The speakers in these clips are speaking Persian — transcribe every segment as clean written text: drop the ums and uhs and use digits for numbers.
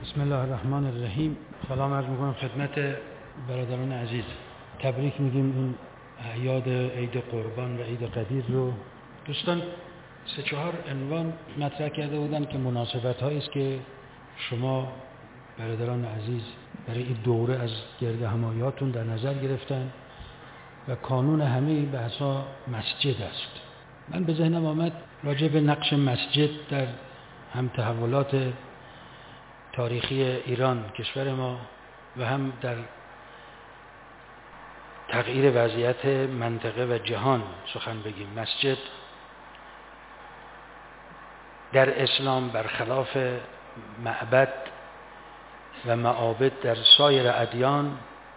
بسم الله الرحمن الرحیم. سلام عرض میکنم خدمت برادران عزیز. تبریک میگیم این اعیاد عید قربان و عید قدیر رو. دوستان 3-4 عنوان مطرح کرده بودن که مناسبت هایی است که شما برادران عزیز برای این دوره از گرد هماییاتون در نظر گرفتن و کانون همه بحثا مسجد است. من به ذهنم آمد راجع به نقش مسجد در هم تحولات تاریخی ایران کشور ما و هم در تغییر وضعیت منطقه و جهان سخن بگیم. مسجد در اسلام برخلاف معبد و معابد در سایر ادیان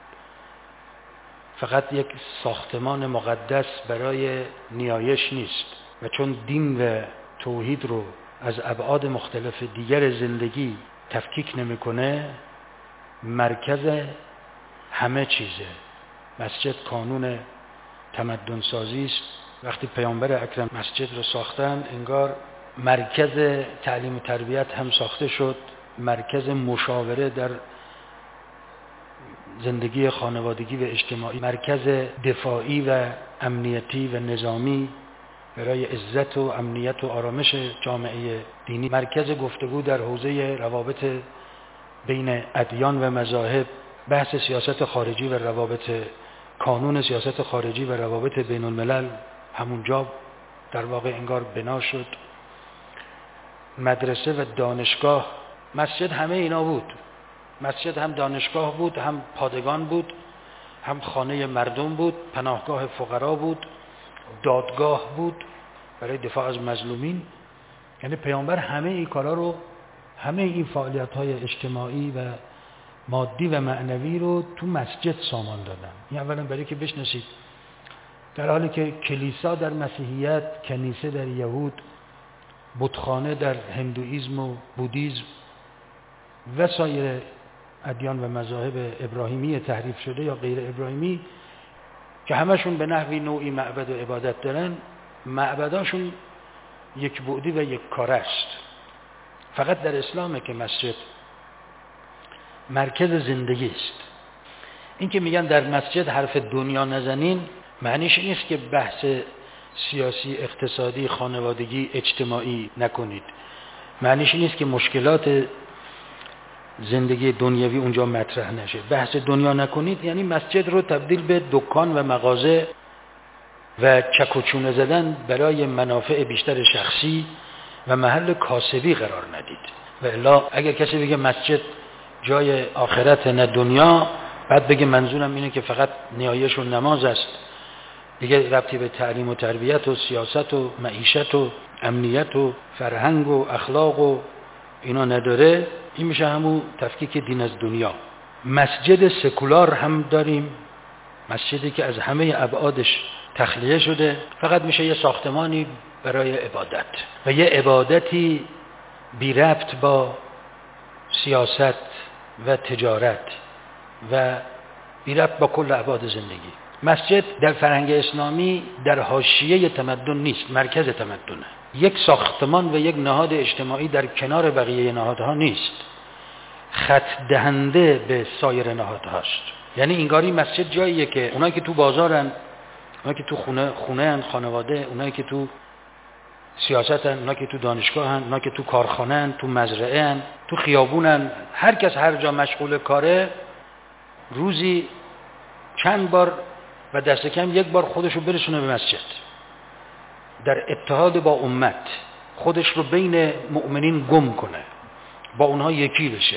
فقط یک ساختمان مقدس برای نیایش نیست و چون دین و توحید رو از ابعاد مختلف دیگر زندگی تفکیک نمیکنه، مرکز همه چیزه. مسجد کانون تمدن سازی است. وقتی پیامبر اکرم مسجد رو ساختن، انگار مرکز تعلیم و تربیت هم ساخته شد، مرکز مشاوره در زندگی خانوادگی و اجتماعی، مرکز دفاعی و امنیتی و نظامی برای عزت و امنیت و آرامش جامعه دینی، مرکز گفتگو در حوزه روابط بین ادیان و مذاهب، بحث سیاست خارجی و روابط، کانون سیاست خارجی و روابط بین الملل همونجا در واقع انگار بنا شد. مدرسه و دانشگاه، مسجد همه اینا بود. مسجد هم دانشگاه بود، هم پادگان بود، هم خانه مردم بود، پناهگاه فقرا بود، دادگاه بود برای دفاع از مظلومین. یعنی پیامبر همه این کارا رو، همه این فعالیت‌های اجتماعی و مادی و معنوی رو تو مسجد سامان دادن. این اولا برای که بشناسید در حالی که کلیسا در مسیحیت، کنیسه در یهود، بتخانه در هندوئیسم و بودیسم و سایر ادیان و مذاهب ابراهیمی تحریف شده یا غیر ابراهیمی که همشون به نحوی نوعی معبد و عبادت دارن، معبداشون یک بعدی و یک کاره است. فقط در اسلامه که مسجد مرکز زندگی است. این که میگن در مسجد حرف دنیا نزنین، معنیش نیست که بحث سیاسی، اقتصادی، خانوادگی، اجتماعی نکنید. معنیش نیست که مشکلات زندگی دنیوی اونجا مطرح نشه. بحث دنیا نکنید یعنی مسجد رو تبدیل به دکان و مغازه و چک و چونه زدن برای منافع بیشتر شخصی و محل کاسبی قرار ندید. و الا اگر کسی بگه مسجد جای آخرت نه دنیا، بعد بگه منظورم اینه که فقط نیایش و نماز است، دیگه ربطی به تعلیم و تربیت و سیاست و معیشت و امنیت و فرهنگ و اخلاق و اینا نداره، این میشه همون تفکیک دین از دنیا. مسجد سکولار هم داریم، مسجدی که از همه ابعادش تخلیه شده، فقط میشه یه ساختمانی برای عبادت و یه عبادتی بی ربط با سیاست و تجارت و بی ربط با کل ابعاد زندگی. مسجد در فرهنگ اسلامی در حاشیه تمدن نیست، مرکز تمدنه. یک ساختمان و یک نهاد اجتماعی در کنار بقیه نهادها نیست، خط دهنده به سایر نهادهاست. یعنی انگاری مسجد جاییه که اونایی که تو بازارن، اونایی که تو خونه ان، خانواده، اونایی که تو سیاستن، اونایی که تو دانشگاهن، اونایی که تو کارخانه‌ان، تو مزرعه‌ان، تو خیابونن، هر کس هر جا مشغول کاره، روزی چند بار و دست کم یک بار خودشو برسونه به مسجد، در اتحاد با امت خودش رو بین مؤمنین گم کنه، با اونها یکی بشه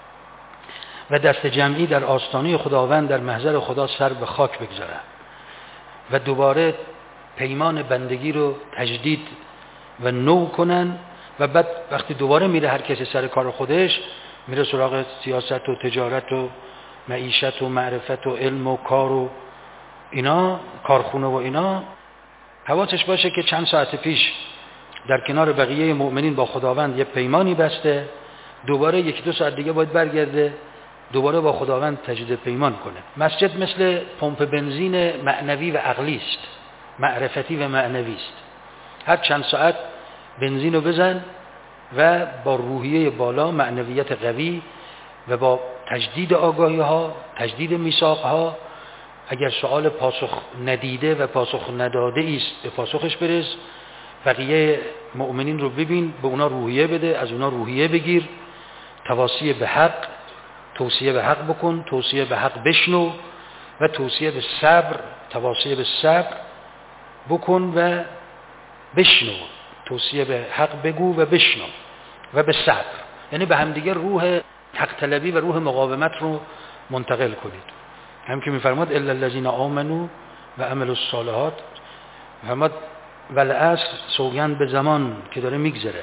و دست جمعی در آستانه خداوند در محضر خدا سر به خاک بگذاره و دوباره پیمان بندگی رو تجدید و نو کنن. و بعد وقتی دوباره میره هر کسی سر کار خودش، میره سراغ سیاست و تجارت و معیشت و معرفت و علم و کار و اینا، کارخونه و اینا، حواسش باشه که چند ساعت پیش در کنار بقیه مؤمنین با خداوند یه پیمانی بسته، دوباره 1-2 ساعت دیگه باید برگرده دوباره با خداوند تجدید پیمان کنه. مسجد مثل پمپ بنزین معنوی و عقلی است، معرفتی و معنوی است. هر چند ساعت بنزین رو بزن و با روحیه بالا، معنویت قوی و با تجدید آگاهی ها، تجدید میثاق ها، اگر سوال پاسخ ندیده و پاسخ نداده است به پاسخش برس، بقیه مؤمنین رو ببین، به اونا روحیه بده، از اونا روحیه بگیر، تواصی به حق، توصیه به حق بکن، توصیه به حق بشنو و توصیه به صبر، تواصی به صبر بکن و بشنو، توصیه به حق بگو و بشنو و به صبر، یعنی به همدیگه روح حق طلبی و روح مقاومت رو منتقل کنید. هم که میفرماد الا الذین آمنوا و عملوا الصالحات، فرماد والعصر، سوگند به زمان که داره میگذره،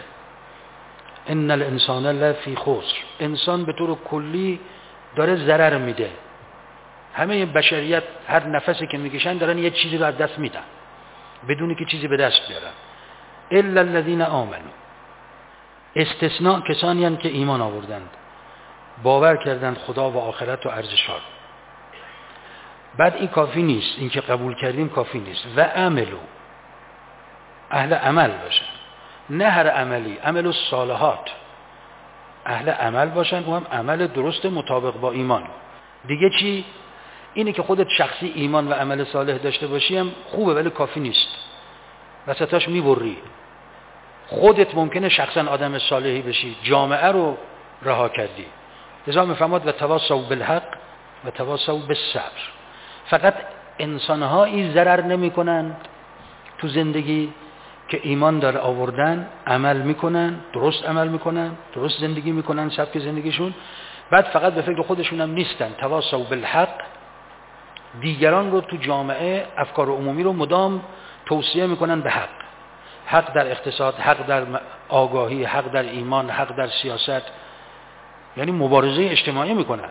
ان الانسان لفی خسر، انسان به طور کلی داره ضرر میده، همه بشریت هر نفسی که میکشن دارن یه چیزی رو از دست میدن بدونی که چیزی به دست بیارن. الا الذین آمنوا، استثناء کسانی هستند که ایمان آوردند، باور کردند خدا و آخرت و ارزش‌ها. بعد این کافی نیست، این که قبول کردیم کافی نیست، و عملو، اهل عمل باشن، نه هر عملی، عمل الصالحات، اهل عمل باشن، و هم عمل درست مطابق با ایمان. دیگه چی؟ اینه که خودت شخصی ایمان و عمل صالح داشته باشی هم خوبه، ولی کافی نیست، وسطاش میبری. خودت ممکنه شخصا آدم صالحی بشی، جامعه رو رها کردی. لذا میفرماد و تواصوا بالحق و تواصوا بالصبر. فقط انسان‌هایی ضرر نمی‌کنند تو زندگی که ایمان داره آوردن، عمل میکنن، درست عمل میکنن، درست زندگی میکنن، سبک زندگیشون، بعد فقط به فکر خودشون هم نیستن، تواصوا بالحق، دیگران رو تو جامعه، افکار عمومی رو مدام توصیه میکنن به حق، حق در اقتصاد، حق در آگاهی، حق در ایمان، حق در سیاست، یعنی مبارزه اجتماعی میکنن.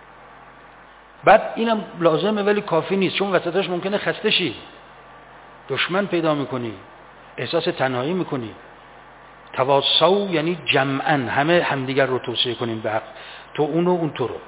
بعد اینم لازمه ولی کافی نیست، چون وسطش ممکنه خسته شی، دشمن پیدا میکنی، احساس تنهایی میکنی. تواصوا یعنی جمعاً، همه همدیگر رو توصیه کنیم به حق، تو اون و اون تو رو.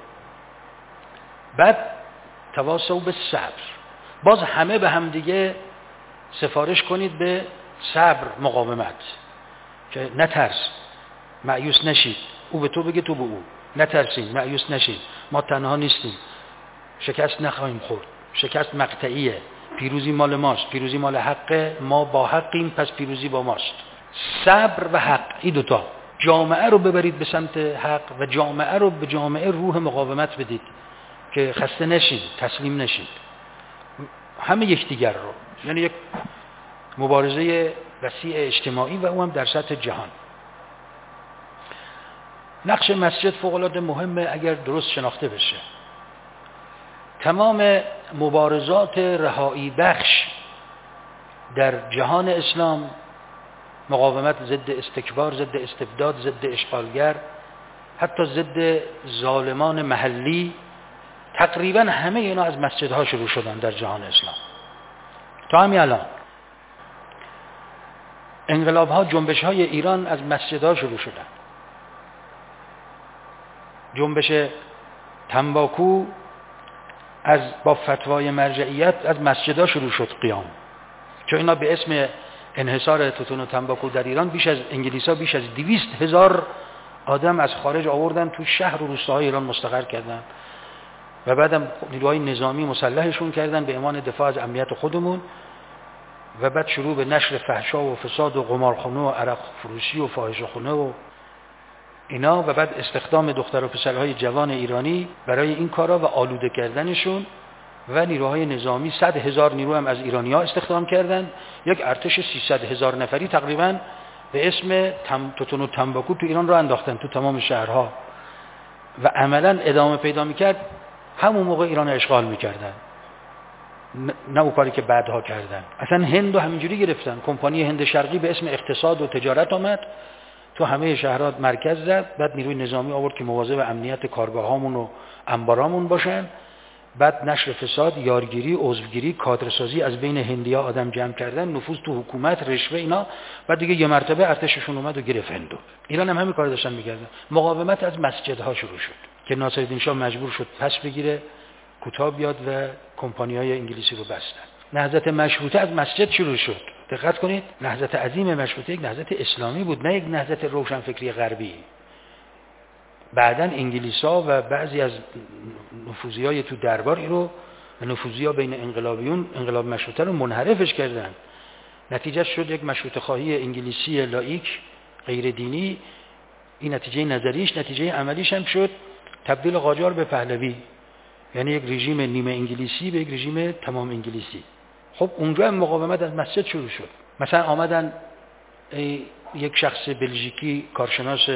بعد تواصوا بالصبر، باز همه به همدیگه سفارش کنید به صبر، مقاومت، که نترس، مایوس نشید، او به تو بگه تو به او، نترسین، مایوس نشید، ما تنها نیستیم، شکست نخواهیم خورد، شکست مقطعیه، پیروزی مال ماست، پیروزی مال حقه، ما با حقیم، پس پیروزی با ماست. صبر و حق، این دوتا، جامعه رو ببرید به سمت حق و جامعه رو به جامعه روح مقاومت بدید که خسته نشید، تسلیم نشید، همه یکدیگر رو، یعنی یک مبارزه وسیع اجتماعی و اون هم در سطح جهان. نقش مسجد فوق‌العاده مهمه اگر درست شناخته بشه. تمام مبارزات رهایی بخش در جهان اسلام، مقاومت ضد استکبار، ضد استبداد، ضد اشغالگر، حتی ضد ظالمان محلی، تقریبا همه اینا از مسجدها شروع شدن در جهان اسلام. تا همین الان انقلاب‌ها، جنبش‌های ایران از مسجدها شروع شدن. جنبش تنباکو با فتوای مرجعیت از مسجدها شروع شد قیام، چون اینا به اسم انحصار توتون و تنباکو در ایران بیش از انگلیسا بیش از 200,000 آدم از خارج آوردن تو شهر و روستاهای ایران مستقر کردن و بعدم نیروهای نظامی مسلحشون کردن به عنوان دفاع از امنیت خودمون، و بعد شروع به نشر فحشا و فساد و قمارخانه و عرق فروشی و فاحشه‌خانه و اینا، و بعد استخدام دختر و پسرهای جوان ایرانی برای این کارا و آلوده کردنشون، و نیروهای نظامی 100,000 نیرو هم از ایرانی‌ها استخدام کردن، یک ارتش 300,000 نفری تقریبا به اسم توتون و تنباکو تو ایران رو انداختن تو تمام شهرها و عملاً ادامه پیدا می‌کرد. همون موقع ایران اشغال می‌کردن، نه اون کاری که بعدها کردن. اصلا هند رو همینجوری گرفتن، کمپانی هند شرقی به اسم اقتصاد و تجارت آمد تو همه شهرات مرکز زد، بعد نیروی نظامی آورد که مواظب امنیت کارگاهامون و انبارامون باشن، بعد نشر فساد، یارگیری، عضوگیری، کادرسازی از بین هندی‌ها آدم جمع کردن، نفوذ تو حکومت، رشوه، اینا. بعد دیگه یه مرتبه ارتششون اومد و گرفت هندو. ایران هم همین کار داشتن می‌کردن. مقاومت از مسجدها شروع شد که ناصرالدین شاه مجبور شد پس بگیره، کوتاه بیاد و کمپانی‌های انگلیسی رو بستن. نهضت مشروطه از مسجد شروع شد. دقت کنید، نهضت عظیم مشروطه یک نهضت اسلامی بود، نه یک نهضت روشنفکری غربی. بعداً انگلیس‌ها و بعضی از نفوذیای تو دربار رو، نفوذی‌ها بین انقلابیون، انقلاب مشروطه رو منحرفش کردن. نتیجه شد یک مشروطه خواهی انگلیسی لاییک غیر دینی. این نتیجه نظریش، نتیجه عملیش هم شد تبدیل قاجار به پهلوی، یعنی یک رژیم نیمه انگلیسی به یک رژیم تمام انگلیسی. خب اونجا هم مقاومت از مسجد شروع شد. مثلا آمدن یک شخص بلژیکی کارشناس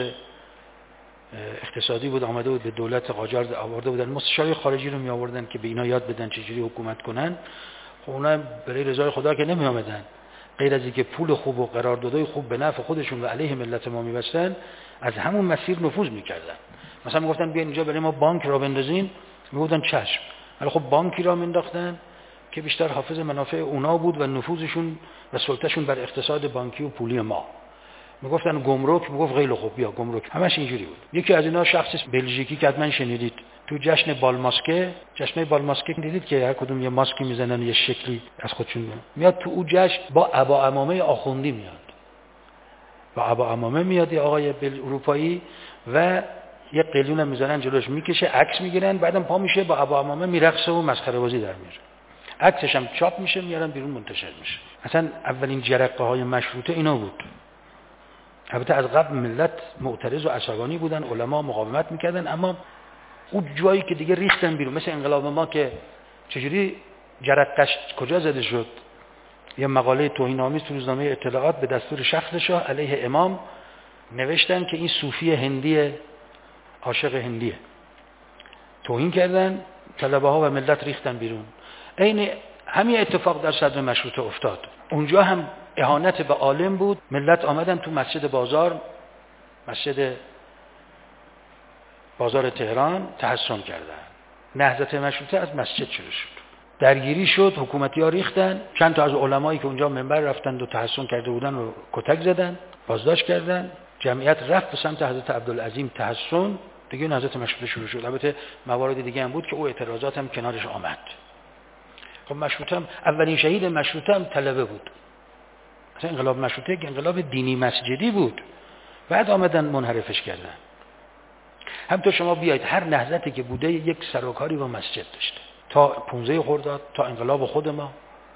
اقتصادی بود، آمده بود به دولت قاجار آورده بودن، مستشار خارجی رو می آوردن که به اینا یاد بدن چجوری حکومت کنن. خب اونا برای رضای خدا که نمی آمدن، غیر از اینکه پول خوب و قراردادهای خوب به نفع خودشون و علیه ملت ما می‌بستن، از همون مسیر نفوذ می‌کردن. مثلا میگفتن بیاین اینجا برای ما بانک را بندازین، میگفتن چشم. ولی خب بانکی را مینداختن که بیشتر حافظ منافع اونا بود و نفوذشون و سلطهشون بر اقتصاد بانکی و پولی ما. میگفتن گمرک، میگفت خیلی خوب بیا گمرک. همش اینجوری بود. یکی از اینا شخص بلژیکی که حتما شنیدید، تو جشن بالماسکه، جشن بالماسکه دیدید که هر کدوم یه ماسکی میزنن یه شکلی از خودشون میاد تو اون جشن، با عبا عمامه آخوندی میاد، با عبا عمامه میاد یه آقای اروپایی و یه قلیون میذارن جلوش، میکشه، عکس میگیرن، بعدم پا میشه با عبا عمامه میرقصه و مسخره بازی در میاره. عکسش هم چاپ میشه، میارن بیرون منتشر میشه. اصلا اولین جرقه های مشروطه اینا بود. البته از قبل ملت معترض و عصبانی بودن، علما مقاومت میکردن، اما اون جایی که دیگه ریختن بیرون، مثل انقلاب ما که چجوری جرقش کجا زده شد. یه مقاله توهین‌آمیز تو روزنامه اطلاعات به دستور شخص شاه علیه امام نوشتن که این صوفی هندی عاشق هندیه، توهین کردن، طلبه‌ها و ملت ریختن بیرون. عین همین اتفاق در صدر مشروطه افتاد. اونجا هم اهانت به عالم بود، ملت آمدن تو مسجد بازار، مسجد بازار تهران تحصن کردن. نهضت مشروطه از مسجد شروع شد، درگیری شد، حکومتی‌ها ریختن، چند تا از علمایی که اونجا منبر رفتند و تحصن کرده بودن رو کتک زدن، بازداشت کردن، جمعیت رفت به سمت حضرت عبدالعظیم تحصن، دیگه نهضت مشروطه شروع شد. البته موارد دیگه هم بود که او اعتراضات هم کنارش آمد. خب مشروطه هم اولین شهید مشروطه هم طلبه بود. مثلا انقلاب مشروطه یک انقلاب دینی مسجدی بود، بعد آمدن منحرفش کردن. همونطور شما بیاید هر نهضتی که بوده یک سروکاری با مسجد داشته، تا 15 خرداد، تا انقلاب خود ما.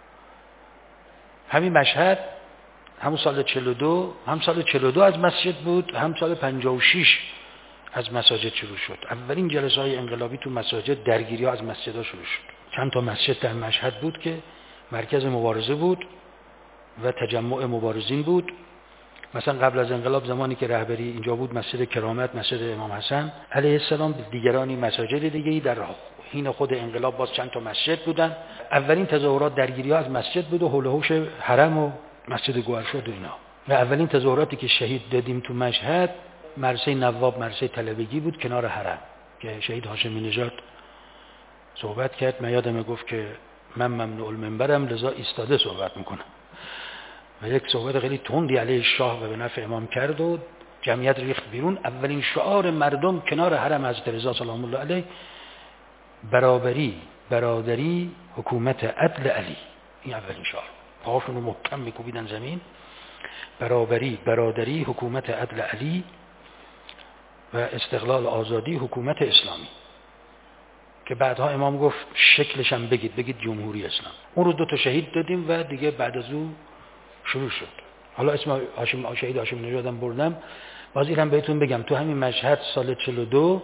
همین مشهد همون سال 42، هم سال 42 از مسجد بود، هم سال 56 از مساجد شروع شد. اولین جلسه های انقلابی تو مساجد، درگیری ها از مسجد ها شروع شد. چند تا مسجد در مشهد بود که مرکز مبارزه بود و تجمع مبارزین بود. مثلا قبل از انقلاب زمانی که رهبری اینجا بود، مسجد کرامت، مسجد امام حسن علیه السلام، دیگرانی مساجد دیگه‌ای. در حین خود انقلاب باز چند تا مسجد بودن. اولین تظاهرات درگیری‌ها از مسجد بود و حول و حوش حرم و مسجد گوهرشاد و اینا. و اولین تظاهراتی که شهید دادیم تو مشهد، مرسه نواب، مرسه طلبگی بود کنار حرم که شهید هاشمی نژاد صحبت کرد. من یادمه گفت که من ممنوع المنبرم، لذا ایستاده صحبت میکنم. و یک صحبت خیلی تندی علیه شاه و به نفع امام کرد و جمعیت ریخت بیرون. اولین شعار مردم کنار حرم حضرت رضا سلام الله علیه، برابری، برادری، حکومت عدل علی. این اولین شعار. پاهاشون رو محکم میکوبیدن زمین. برابری، برادری، حکومت عدل علی و استقلال آزادی، حکومت اسلامی. که بعدها امام گفت شکلش هم بگید جمهوری اسلام. اون رو 2 تا شهید دادیم و دیگه بعد از اون شروع شد. حالا اسم شهید هاشمی نژاد هم بردم، باز اینم بهتون بگم تو همین مشهد سال 42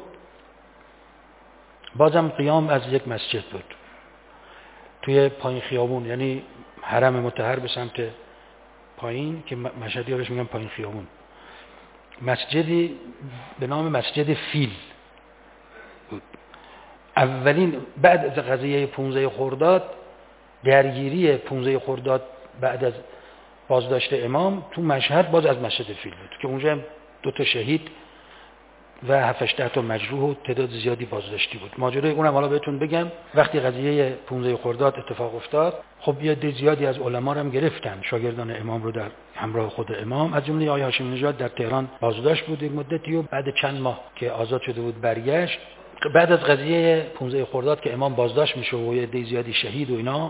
بازم قیام از یک مسجد بود توی پایین خیابون، یعنی حرم مطهر به سمت پایین که مشهدی‌ها بهش میگن پایین خیابون. مسجدی به نام مسجد فیل بود. اولین بعد از قضیه 15 خرداد، درگیری 15 خرداد بعد از بازداشت امام تو مشهد باز از مسجد فیل بود که اونجا 2 تا شهید و 7-8 تا مجروح و تعداد زیادی بازداشتی بود. ماجرای اونم حالا بهتون بگم. وقتی قضیه 15 خرداد اتفاق افتاد، خب یه عده زیادی از علما رو هم گرفتن، شاگردان امام رو در همراه خود امام، از جمله آقای هاشمی نژاد در تهران بازداشت بود یک مدتی و بعد چند ماه که آزاد شده بود برگشت. بعد از قضیه 15 خرداد که امام بازداشت میشه و یه عده زیادی شهید و اینا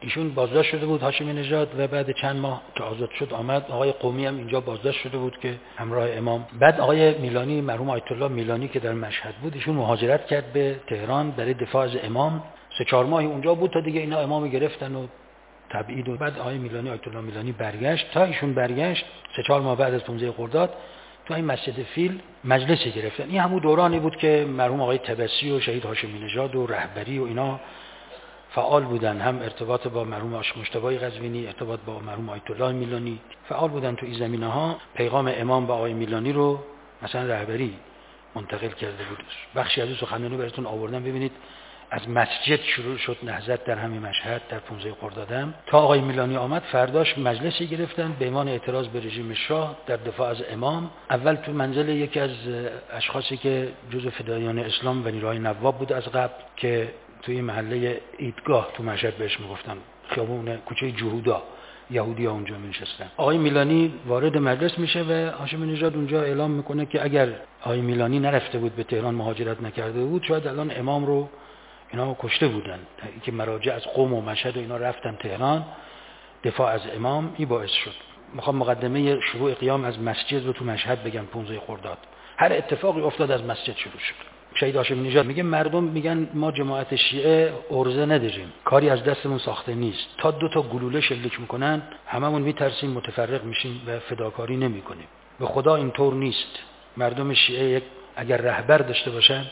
ایشون بازداشت شده بود هاشمی نژاد و بعد چند ماه که آزاد شد آمد. آقای قومی هم اینجا بازداشت شده بود که همراه امام. بعد آقای میلانی، مرحوم آیت الله میلانی که در مشهد بود، ایشون مهاجرت کرد به تهران برای دفاع از امام. 3-4 ماهی اونجا بود تا دیگه اینا امامو گرفتن و تبعید. و بعد آقای میلانی، آیت الله میلانی برگشت. تا ایشون برگشت 3-4 ماه بعد از 15 خرداد تو این مسجد فیل مجلسی گرفتن. این همون دورانی بود که مرحوم آقای طبسی و شهید هاشمی نژاد و رهبری و اینا فعال بودن، هم ارتباط با مرحوم مجتبی قزوینی، ارتباط با مرحوم آیت الله میلانی فعال بودن تو این زمینه‌ها. پیغام امام به آقای میلانی رو مثلا رهبری منتقل کرده بود. بخشی از سخنرانی براتون آوردم ببینید. از مسجد شروع شد نهضت در همین مشهد در 15 خردادم تا آقای میلانی آمد. فرداش مجلسی گرفتن به عنوان اعتراض به رژیم شاه در دفاع از امام. اول تو منزل یکی از اشخاصی که جزو فدایان اسلام و نیروهای نواب بود از قبل، که توی محله ایدگاه تو مشهد بهش میگفتن، خیابون کوچه جهودا، یهودی‌ها اونجا می‌نشستن. آقای میلانی وارد مجلس میشه و هاشمی نژاد اونجا اعلام میکنه که اگر آقای میلانی نرفته بود به تهران، مهاجرت نکرده بود، شاید الان امام رو اینا کشته بودن. که مراجع از قم و مشهد و اینا رفتن تهران دفاع از امام. این باعث شد. میخوام مقدمه شروع قیام از مسجد رو تو مشهد بگم. 15 خرداد هر اتفاقی افتاد از مسجد شروع شد. شهید هاشمی نژاد میگه مردم میگن ما جماعت شیعه ارزه نداریم، کاری از دستمون ساخته نیست، تا 2 گلوله شلیک میکنن هممون میترسیم، متفرق میشیم و فداکاری نمیکنیم. به خدا اینطور نیست. مردم شیعه اگر رهبر داشته باشن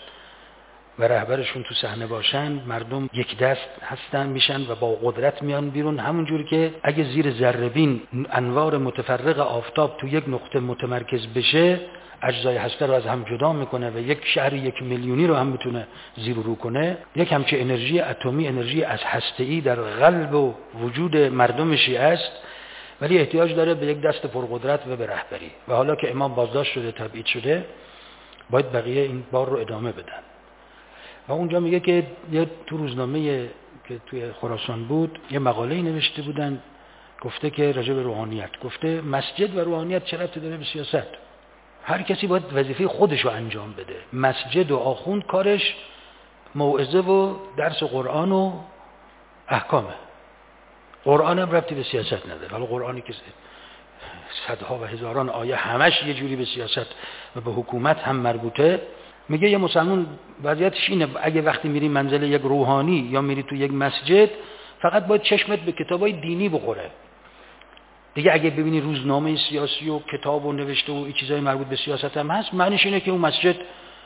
و رهبرشون تو صحنه باشن، مردم یک دست هستن میشن و با قدرت میان بیرون. همون جوری که اگه زیر ذره‌بین انوار متفرق آفتاب تو یک نقطه متمرکز بشه، اجزای هسته رو از هم جدا میکنه و یک شهر 1 میلیونی رو هم میتونه زیر و رو کنه. یک همچین انرژی اتمی، انرژی از هسته‌ای در قلب و وجود مردم شیعه است، ولی احتیاج داره به یک دست پرقدرت و به رهبری. و حالا که امام بازداشت شده، تبعید شده، باید بقیه این بار رو ادامه بدن. و اونجا میگه که یه تو روزنامه که توی خراسان بود یه مقاله‌ای نوشته بودن، گفته که راجع به روحانیت، گفته مسجد و روحانیت چه ربطی داره به سیاست؟ هر کسی باید وظیفه خودش رو انجام بده. مسجد و آخوند کارش موعظه و درس قرآن و احکامه. قرآن هم ربطی به سیاست نداره. حالا قرآنی که صدها و هزاران آیه همش یه جوری به سیاست و به حکومت هم مربوطه. میگه یه مسلمان وضعیتش اینه، اگه وقتی میری منزل یک روحانی یا میری تو یک مسجد، فقط باید چشمت به کتابای دینی بخوره. دیگه اگه ببینی روزنامه سیاسی و کتاب و نوشته و این چیزای مربوط به سیاست هم هست، معنیش اینه که اون مسجد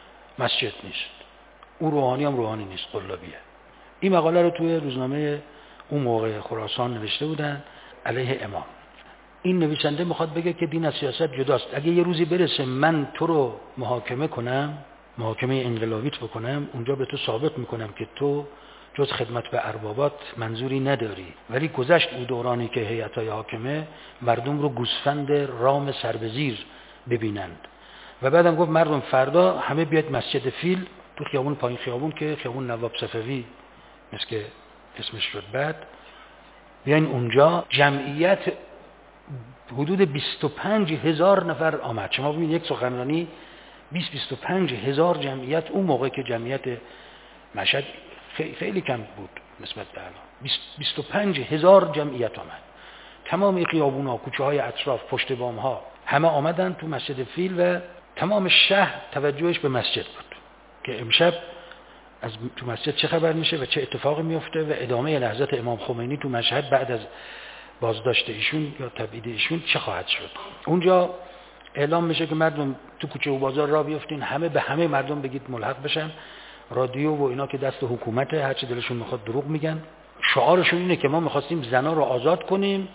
نیست، اون روحانی هم روحانی نیست، قلابیه. این مقاله رو توی روزنامه اون موقع خراسان نوشته بودن علیه امام. این نویسنده میخواد بگه که دین از سیاست جداست. اگه یه روزی برسه من تو رو محاکمه کنم، محاکمه انقلابیت بکنم، اونجا به تو ثابت میکنم که تو جز خدمت به اربابات منظوری نداری. ولی گذشت اون دورانی که هیئت‌های حاکمه مردم رو گوسفند رام سربزیر ببینند. و بعدم گفت مردم فردا همه بیاد مسجد فیل تو خیابون پایین خیابون که خیابون نواب صفوی مثل که اسمش شد بعد، بیاین اونجا. جمعیت حدود 25,000 نفر آمد. شما ببینید یک سخنرانی 20-25 هزار جمعیت. اون موقع که جمعیت مشهد خیلی کم بود نسبت به الان، 25,000 جمعیت آمد. تمام خیابون‌ها، کوچه‌های اطراف، پشت بام‌ها همه آمدن تو مسجد فیل و تمام شهر توجهش به مسجد بود که امشب از تو مسجد چه خبر میشه و چه اتفاقی میفته و ادامه نهضت امام خمینی تو مشهد بعد از بازداشت ایشون یا تبعید ایشون چه خواهد شد. اونجا اعلام میشه که مردم تو کوچه و بازار راه بیفتین، همه به همه مردم بگید ملحق بشن. رادیو و اینا که دست حکومته، هر چی دلشون میخواد دروغ میگن. شعارشون اینه که ما میخواستیم زنا رو آزاد کنیم،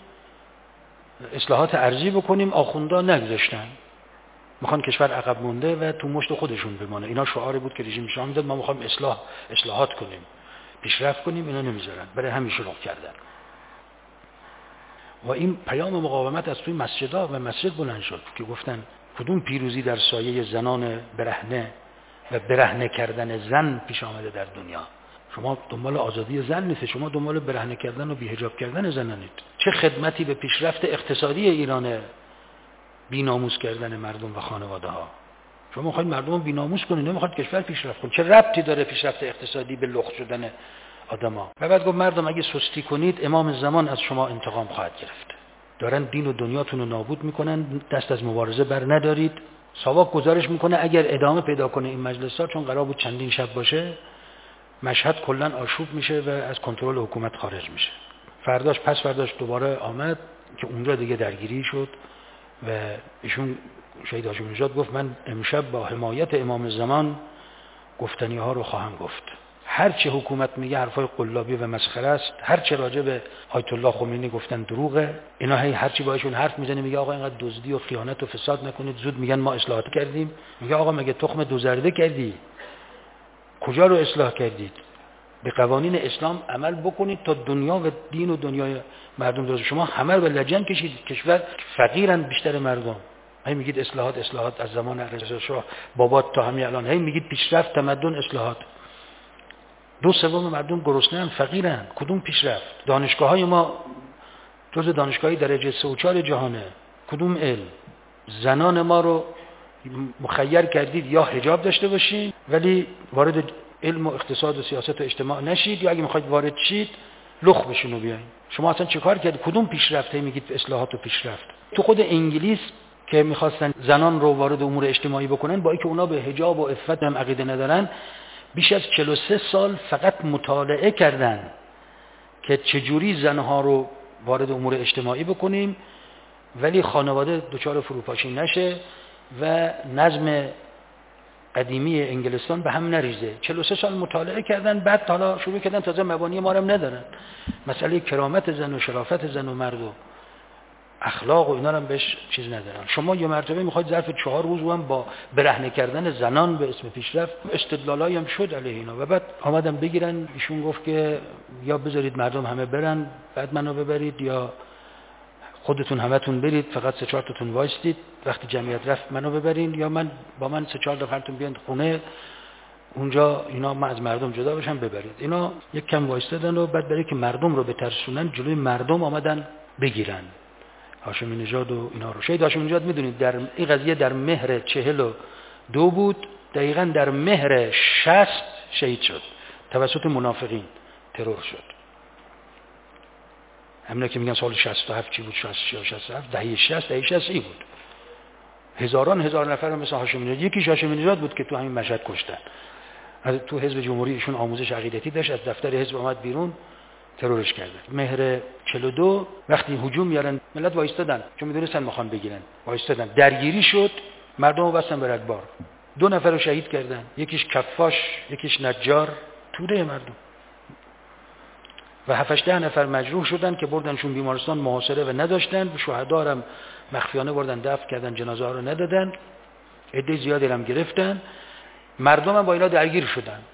اصلاحات ارضی بکنیم، آخوندا نگذاشتن، میخوان کشور عقب مونده و تو مشت خودشون بمانه. اینا شعاری بود که رژیم شاه میداد، ما میخوایم اصلاحات کنیم، پیشرفت کنیم، اینا نمیذارن، برای همین شروع کردن. و این پیام مقاومت از توی مسجدها و مسجد بلند شد که گفتن کدوم پیروزی در سایه زنان برهنه و برهنه کردن زن پیش آمده در دنیا. شما دنبال آزادی زن نیست، شما دنبال برهنه کردن و بی‌حجاب کردن زنانید. چه خدمتی به پیشرفت اقتصادی ایران، بی‌ناموس کردن مردم و خانواده ها. شما میخواید مردم رو بی‌ناموس کنید، نمیخواید کشور پیشرفت کنه. چه ربطی داره پیشرفت اقتصادی به لخت شدن آدما. و بعد گفت مردم اگه سستی کنید امام زمان از شما انتقام خواهد گرفت. دارن دین و دنیاتون رو نابود میکنن، دست از مبارزه بر ندارید. ساواک گزارش میکنه اگر ادامه پیدا کنه این مجلس‌ها، چون قرار بود چندین شب باشه، مشهد کلا آشوب میشه و از کنترل حکومت خارج میشه. فرداش پس فرداش دوباره آمد که اونجا دیگه درگیری شد و ایشون شهید هاشمی نژاد گفت من امشب با حمایت امام زمان گفتنی ها رو خواهم گفت. هر چه حکومت میگه حرفای قلابی و مسخره است، هر چه راجع به آیت الله خمینی گفتن دروغه. اینا هر چی باهاشون حرف میزنه میگه آقا اینقدر دزدی و خیانت و فساد نکنید، زود میگن ما اصلاحات کردیم. میگه آقا مگه تخم دوزرده کردی؟ کجا رو اصلاح کردید؟ به قوانین اسلام عمل بکنید تا دنیا و دین و دنیای مردم درست. شما همه رو به لجن کشید، کشور فقیرن بیشتر مردم. هی میگید اصلاحات از زمان رضا شاه بابات تا همین الان، هی میگید پیشرفت تمدن اصلاحات. 2/3 مردم گرسنه‌ان، فقیرن. کدوم پیشرفت؟ دانشگاه‌های ما جزو دانشگاه‌های درجه 3 و 4 جهانه. کدوم علم؟ زنان ما رو مخیر کردید یا حجاب داشته باشین ولی وارد علم و اقتصاد و سیاست و اجتماع نشید، یا اگه میخواید وارد شید لخ بشین و بیاین. شما اصلا چه کار کردید؟ کدوم پیشرفته میگید اصلاحات و پیشرفت؟ تو خود انگلیس که میخواستن زنان رو وارد امور اجتماعی بکنن، با اینکه اونا به حجاب و عفت هم عقیده ندارن، بیش از 43 سال فقط مطالعه کردن که چجوری زنها رو وارد امور اجتماعی بکنیم ولی خانواده دچار فروپاشی نشه و نظم قدیمی انگلستان به هم نریزه. 43 سال مطالعه کردن، بعد حالا شروع کردن تازه مبانی ما رو هم ندارن. مسئله کرامت زن و شرافت زن و مرد و اخلاق و اینا هم بهش چیز ندارن. شما یه مرتبه میخواید ظرف 4 روز هم با برهنه کردن زنان به اسم پیشرفت، استدلالایی هم شد علیه اینا و بعد آمدن بگیرن. ایشون گفت که یا بذارید مردم همه برن بعد منو ببرید، یا خودتون همتون برید فقط 3-4 تاتون وایستید، وقتی جمعیت رفت منو ببرین، یا من با من 3-4 نفرتون بیان خونه اونجا اینا من از مردم جدا بشم ببرید. اینا یک کم وایستادن و بعد برای که مردم رو بترسونن جلوی مردم آمدن بگیرن هاشمی نژاد و اینا رو. شهید هاشمی نژاد میدونید در این قضیه در مهر 42 بود، دقیقاً در مهر 60 شهید شد، توسط منافقین ترور شد. همین که میگن سال 67 چی بود، 67 دهه 60 ای بود. هزار نفر مثل هاشمی نژاد، یکی هاشمی نژاد بود که تو همین مشهد کشتن. تو حزب جمهوری ایشون آموزش عقیدتی داشت، از دفتر حزب اومد بیرون ترورش کردن. مهر 42 وقتی هجوم میارن ملت وایستادن چون میدونستن میخوان بگیرن، وایستادن، درگیری شد، مردم رو بستن به رگبار. 2 نفر رو شهید کردن، یکیش کفاش یکیش نجار، توده مردم. و 7-8 نفر مجروح شدن که بردنشون بیمارستان محاصره و نداشتن. شهدا هم مخفیانه بردن دفن کردن، جنازه ها رو ندادن، عده زیادی هم گرفتن. مردم هم با اینا درگیر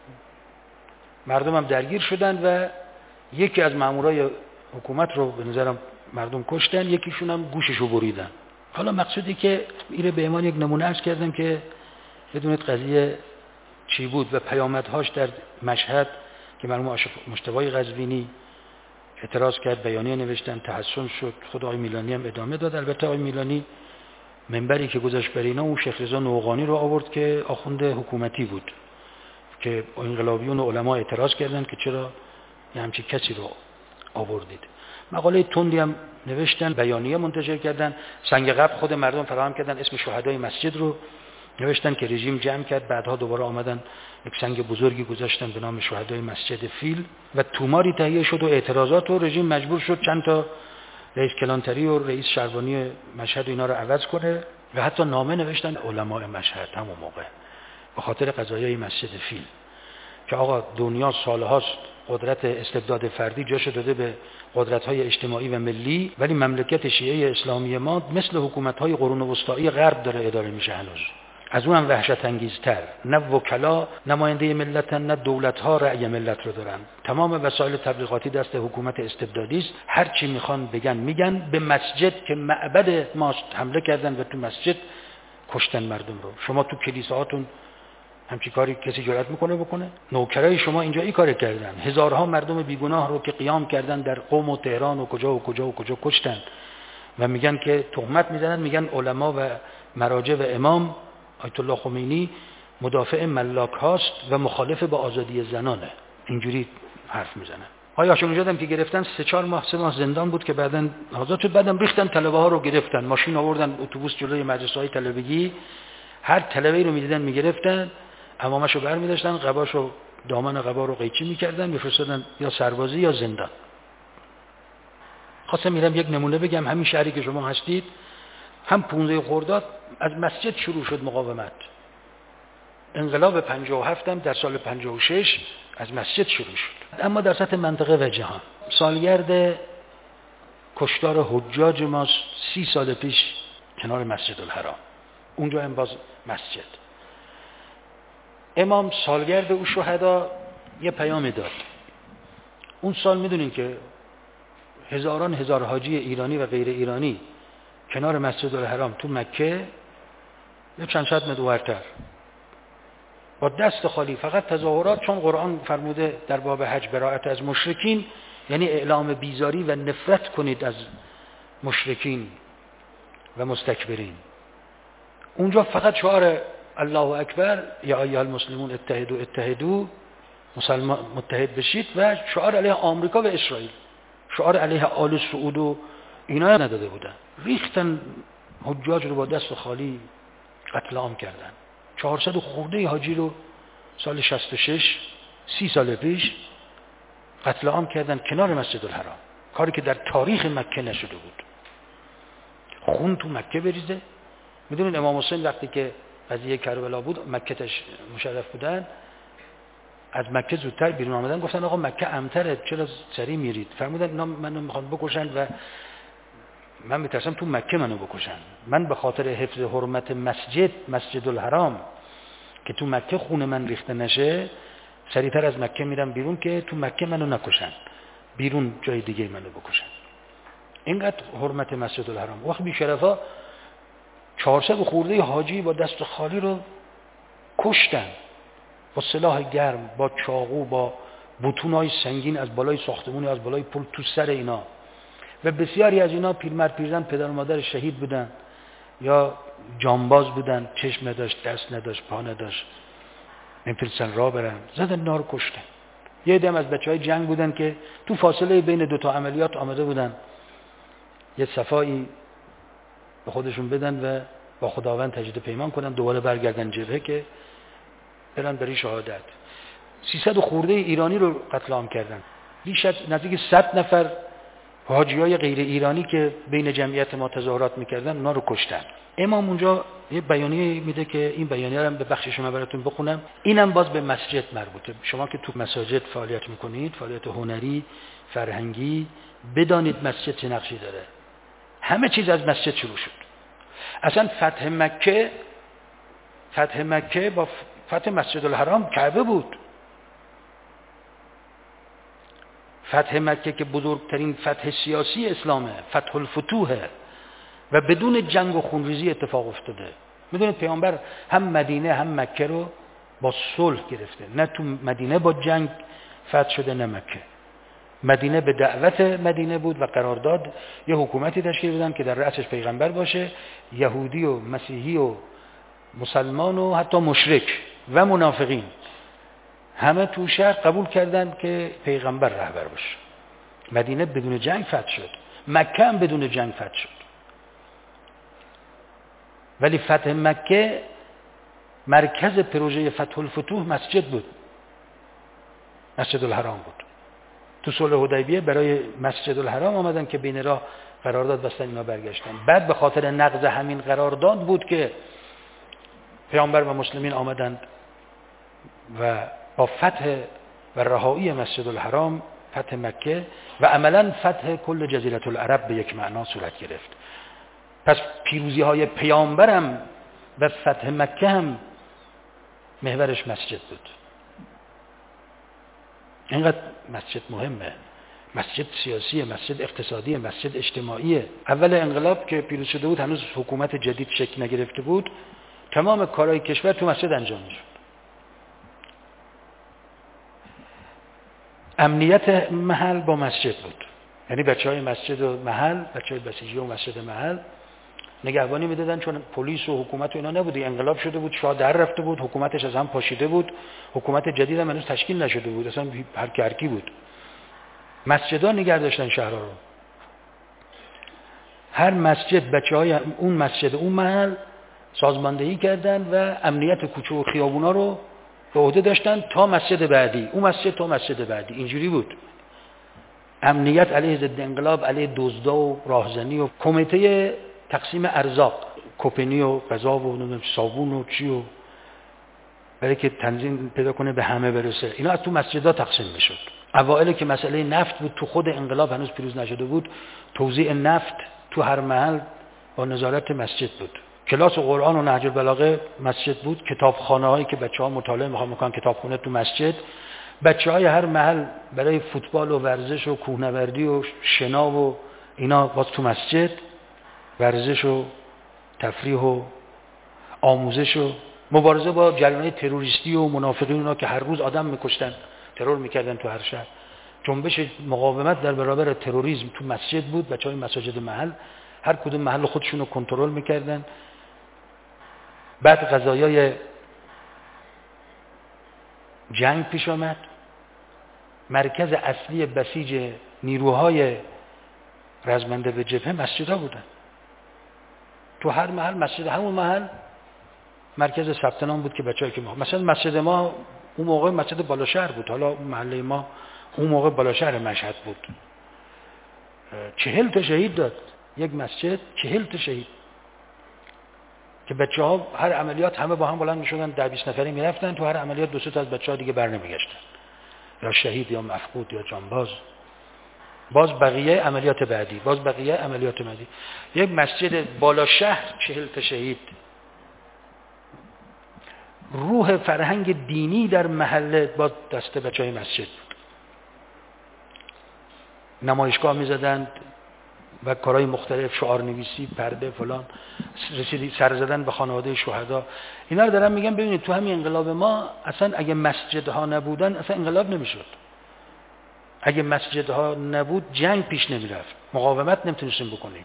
شدن و یکی از مامورای حکومت رو به نظرم مردم کشتن، یکیشون هم گوششو بریدن. حالا مقصودی که اینو به ایمان یک نمونه عرض کردم که بدونید قضیه چی بود و پیامدهاش در مشهد که مرحوم مجتبی قزوینی اعتراض کرد، بیانیه نوشتن، تحسن شد. خود آقای میلانی هم ادامه داد. البته آقای میلانی منبری که گذاشت بر اینا، اون شیخ رضا نوقانی رو آورد که آخوند حکومتی بود که انقلابیون و علما اعتراض کردند که چرا یه همچین کسی رو آوردید. مقاله تندی هم نوشتن، بیانیه منتشر کردن، سنگ قبر خود مردم فراهم کردن، اسم شهدای مسجد رو نوشتن که رژیم جمع کرد. بعدها دوباره آمدن یک سنگ بزرگی گذاشتن به نام شهدای مسجد فیل و توماری تهیه شد و اعتراضات، و رژیم مجبور شد چند تا رئیس کلانتری و رئیس شهربانی مشهد اینا رو عوض کنه و حتی نامه نوشتن علماء مشهد همون موقع به خاطر قضایای مسجد فیل که آقا دنیا سالهاست قدرت استبداد فردی جاشو داده به قدرت‌های اجتماعی و ملی، ولی مملکت شیعه اسلامی ما مثل حکومت‌های قرون وسطایی غرب داره اداره میشه هنوز. از اون هم وحشت انگیزتر، نه وکلا نماینده ملتن، نه دولت‌ها رأی ملت رو دارن. تمام وسایل تبلیغاتی دست حکومت استبدادی است. هر چی میخوان بگن میگن. به مسجد که معبد ماست حمله کردن و تو مسجد کشتن مردم رو. شما تو کلیساهاتون همچین کاری کسی جرأت میکنه بکنه؟ نوکرای شما اینجا این کار کردن. هزارها مردم بیگناه رو که قیام کردن در قم و تهران و کجا کشتن و میگن که تهمت میزنن، میگن علما و مراجع و امام آیت الله خمینی مدافع ملاک هاست و مخالف با آزادی زنانه. اینجوری حرف میزنن. آقای هاشمی نژاد هم که گرفتن 3-4 ماه 3 ماه زندان بود که بعداً آزاد شد. بعدم ریختن طلبه ها رو گرفتن، ماشین آوردن، اتوبوس جلوی مدرسه‌های طلبگی، هر طلبه‌ای رو می‌دیدن می‌گرفتن، عمامه‌شو برمی‌داشتن، قباشو دامن قبا رو قیچی می‌کردن، می‌فرستادن یا سربازی یا زندان. خواستم میرم یک نمونه بگم. همین شهری که شما هستید هم 15 خرداد از مسجد شروع شد مقاومت. انقلاب 57 هم در سال 56 از مسجد شروع شد. اما در سطح منطقه و جهان سالگرد کشتار حجاج ما 30 سال پیش کنار مسجد الحرام، اونجا هم باز مسجد. امام سالگرد او شهدا یه پیامی داد. اون سال میدونین که هزاران هزار حاجی ایرانی و غیر ایرانی کنار مسجد الحرام تو مکه یا چند صد متر ورتر با دست خالی، فقط تظاهرات، چون قرآن فرموده در باب حج براءت از مشرکین، یعنی اعلام بیزاری و نفرت کنید از مشرکین و مستکبرین. اونجا فقط شعار الله اکبر، یا ایها المسلمون اتحدوا اتحدوا، مسلمان متحد بشید، و شعار علیه آمریکا و اسرائیل، شعار علیه آل سعود و اینا نداده بودن. ریختن حجاج رو با دست خالی قتل عام کردن. 400 خورده حاجی رو سال 66 30 سال پیش قتل عام کردن کنار مسجد الحرام، کاری که در تاریخ مکه نشده بود. خون تو مکه بریزه. میدونین امام حسین وقتی که قضیه کربلا بود، مکه مشرف بودن، از مکه زودتر بیرون آمدن، گفتن آقا مکه امن‌تره، چرا سری میرید؟ فرمودن اینا منو میخوان بکشن و من میترسم تو مکه منو بکشن. من به خاطر حفظ حرمت مسجد الحرام که تو مکه خون من ریخته نشه، سریعتر از مکه میرم بیرون که تو مکه منو نکشن، بیرون جای دیگه منو بکشن. اینقدر حرمت مسجد الحرام. وقت بی‌شرفا 400 خورده حاجی با دست خالی رو کشتن، با سلاح گرم، با چاقو، با بتونای سنگین از بالای ساختمون، از بالای پل تو سر اینا. و بسیاری از اینا پیرمرد پیرزن پدر و مادر شهید بودن یا جانباز بودن، چشم نداشت، دست نداشت، پا نداشت، نمیتونستن راه برن، زدن اینا رو کشتن. یه عده از بچهای جنگ بودن که تو فاصله بین 2 عملیات آمده بودن یه صفایی به خودشون بدن و با خداوند تجدید پیمان کنن، دوباره برگردن جبهه که برن برای شهادت. 300 خورده ایرانی رو قتل عام کردن. بیش از نزدیک 100 نفر حاجیای غیر ایرانی که بین جمعیت ما تظاهرات میکردن، اونا رو کشتن. امام اونجا یه بیانیه میده که این بیانیه رو هم به بخشش من براتون بخونم. اینم باز به مسجد مربوطه. شما که تو مساجد فعالیت میکنید، فعالیت هنری، فرهنگی، بدانید مسجد چه نقشی داره. همه چیز از مسجد شروع شد. اصلا فتح مکه با فتح مسجد الحرام کعبه بود. فتح مکه که بزرگترین فتح سیاسی اسلامه، فتح الفتوحه و بدون جنگ و خونریزی اتفاق افتاده. میدونید پیامبر هم مدینه هم مکه رو با صلح گرفته، نه تو مدینه با جنگ فتح شده نه مکه. مدینه به دعوت مدینه بود و قرارداد، یه حکومتی تشکیل دادن که در رأسش پیغمبر باشه، یهودی و مسیحی و مسلمان و حتی مشرک و منافقین همه تو شهر قبول کردن که پیغمبر رهبر باشه. مدینه بدون جنگ فتح شد، مکه هم بدون جنگ فتح شد. ولی فتح مکه مرکز پروژه فتح الفتوح مسجد بود، مسجد الحرام بود. تو صلح حدیبیه برای مسجد الحرام آمدن که بین راه قرارداد بستن، اینا برگشتن. بعد به خاطر نقض همین قرارداد بود که پیامبر و مسلمین آمدند و با فتح و رهایی مسجد الحرام، فتح مکه و عملا فتح کل جزیره العرب به یک معنا صورت گرفت. پس پیروزی های پیامبر هم و فتح مکه هم محورش مسجد بود. اینقدر مسجد مهمه. مسجد سیاسیه، مسجد اقتصادیه، مسجد اجتماعیه. اول انقلاب که پیروز شده بود، هنوز حکومت جدید شکل نگرفته بود، تمام کارهای کشور تو مسجد انجام میشد. امنیت محل با مسجد بود، یعنی بچهای مسجد و محل، بچهای بسیجی و مسجد محل نگهبانی میدادن، چون پلیس و حکومت و اینا نبود، انقلاب شده بود، شاه در رفته بود، حکومتش از هم پاشیده بود، حکومت جدید هم هنوز تشکیل نشده بود، اصلا هر کی بود. مسجدها نگه داشتن شهرها رو. هر مسجد بچهای اون مسجد اون محل سازماندهی کردن و امنیت کوچه و خیابونا رو به عهده داشتن تا مسجد بعدی، اون مسجد تا مسجد بعدی، اینجوری بود. امنیت علیه ضد انقلاب، علیه دزدا و راهزنی و کمیته تقسیم ارزاق، کپنی و غذا و صابون و چی و برای که تنظیم پیدا کنه به همه برسه، اینا از تو مسجدها تقسیم میشد. اوائل که مسئله نفت بود، تو خود انقلاب هنوز پیروز نشده بود، توزیع نفت تو هر محل با نظارت مسجد بود. کلاس قرآن و نهج البلاغه مسجد بود. کتابخانه‌هایی که بچه‌ها مطالعه می‌خوان کتابخونه تو مسجد. بچه‌های هر محل برای فوتبال و ورزش و کوهنوردی و شنا و اینا باز تو مسجد، ورزش و تفریح و آموزش و مبارزه با جریان‌های تروریستی و منافقین، اونا که هر روز آدم می‌کشتن، ترور می‌کردن تو هر شهر. جنبش مقاومت در برابر تروریسم تو مسجد بود. بچه‌های مساجد محل هر کدوم محل خودشونو کنترل می‌کردن. بعد قضایای جنگ پیش آمد. مرکز اصلی بسیج نیروهای رزمنده به جبهه مسجدها بودن. تو هر محل مسجد، همون محل مرکز ثبت نام بود که بچه‌ای که مثلا مسجد ما اون موقع مسجد بالاشهر بود، حالا محله ما اون موقع بالاشهر مشهد بود. 40 تا شهید داد یک مسجد، 40 تا شهید که بچه‌ها هر عملیات همه با هم بلند می‌شدن، 10-20 نفری میرفتن تو هر عملیات، 2-3 تا از بچه‌ها دیگه برنمیگشتن، یا شهید یا مفقود یا جانباز. باز بقیه عملیات بعدی، باز بقیه عملیات بعدی. یک مسجد بالا شهر 40 تا شهید. روح فرهنگ دینی در محله با دست بچهای مسجد بود. نمایشگاه می‌زدند و کارهای مختلف، شعار نویسی، پرده فلان، رسیدی سر زدن به خانواده شهدا. اینا رو دارم میگم ببینید تو همین انقلاب ما اصلا اگه مسجدها نبودن اصلا انقلاب نمیشد. اگه مسجدها نبود جنگ پیش نمیرفت، مقاومت نمیتونستیم بکنیم.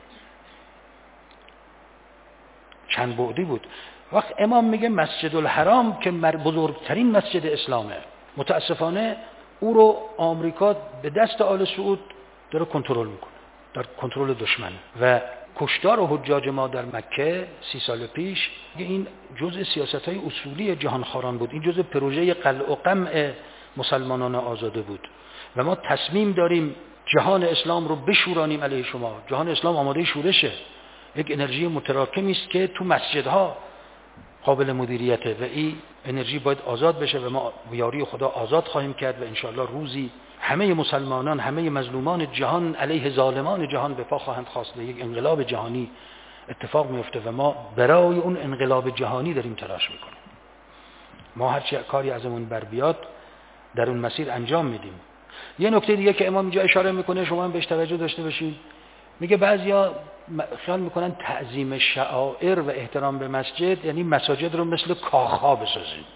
چند بعدی بود. وقت امام میگه مسجد الحرام که بزرگترین مسجد اسلامه، متاسفانه او رو آمریکا به دست آل سعود داره کنترل میکنه، در کنترل دشمن. و کشتار و حجاج ما در مکه 30 سال پیش، این جزء سیاست‌های اصولی جهانخواران بود، این جزء پروژه قلع و قمع مسلمانان آزاده بود و ما تصمیم داریم جهان اسلام رو بشورانیم علیه شما. جهان اسلام آماده شورشه، یک انرژی متراکمی است که تو مسجدها قابل مدیریته و این انرژی باید آزاد بشه و ما یاری خدا آزاد خواهیم کرد و انشاءالله روزی همه مسلمانان، همه مظلومان جهان علیه ظالمان جهان به پا خواهند خواست، یک انقلاب جهانی اتفاق میفته و ما برای اون انقلاب جهانی داریم تلاش میکنیم. ما هر چه کاری ازمون بر بیاد در اون مسیر انجام میدیم. یه نکته دیگه که امام اینجا اشاره میکنه، شما هم بهش توجه داشته باشید، میگه بعضیا خیال میکنن تعظیم شعائر و احترام به مسجد یعنی مساجد رو مثل کاخها بسازیم،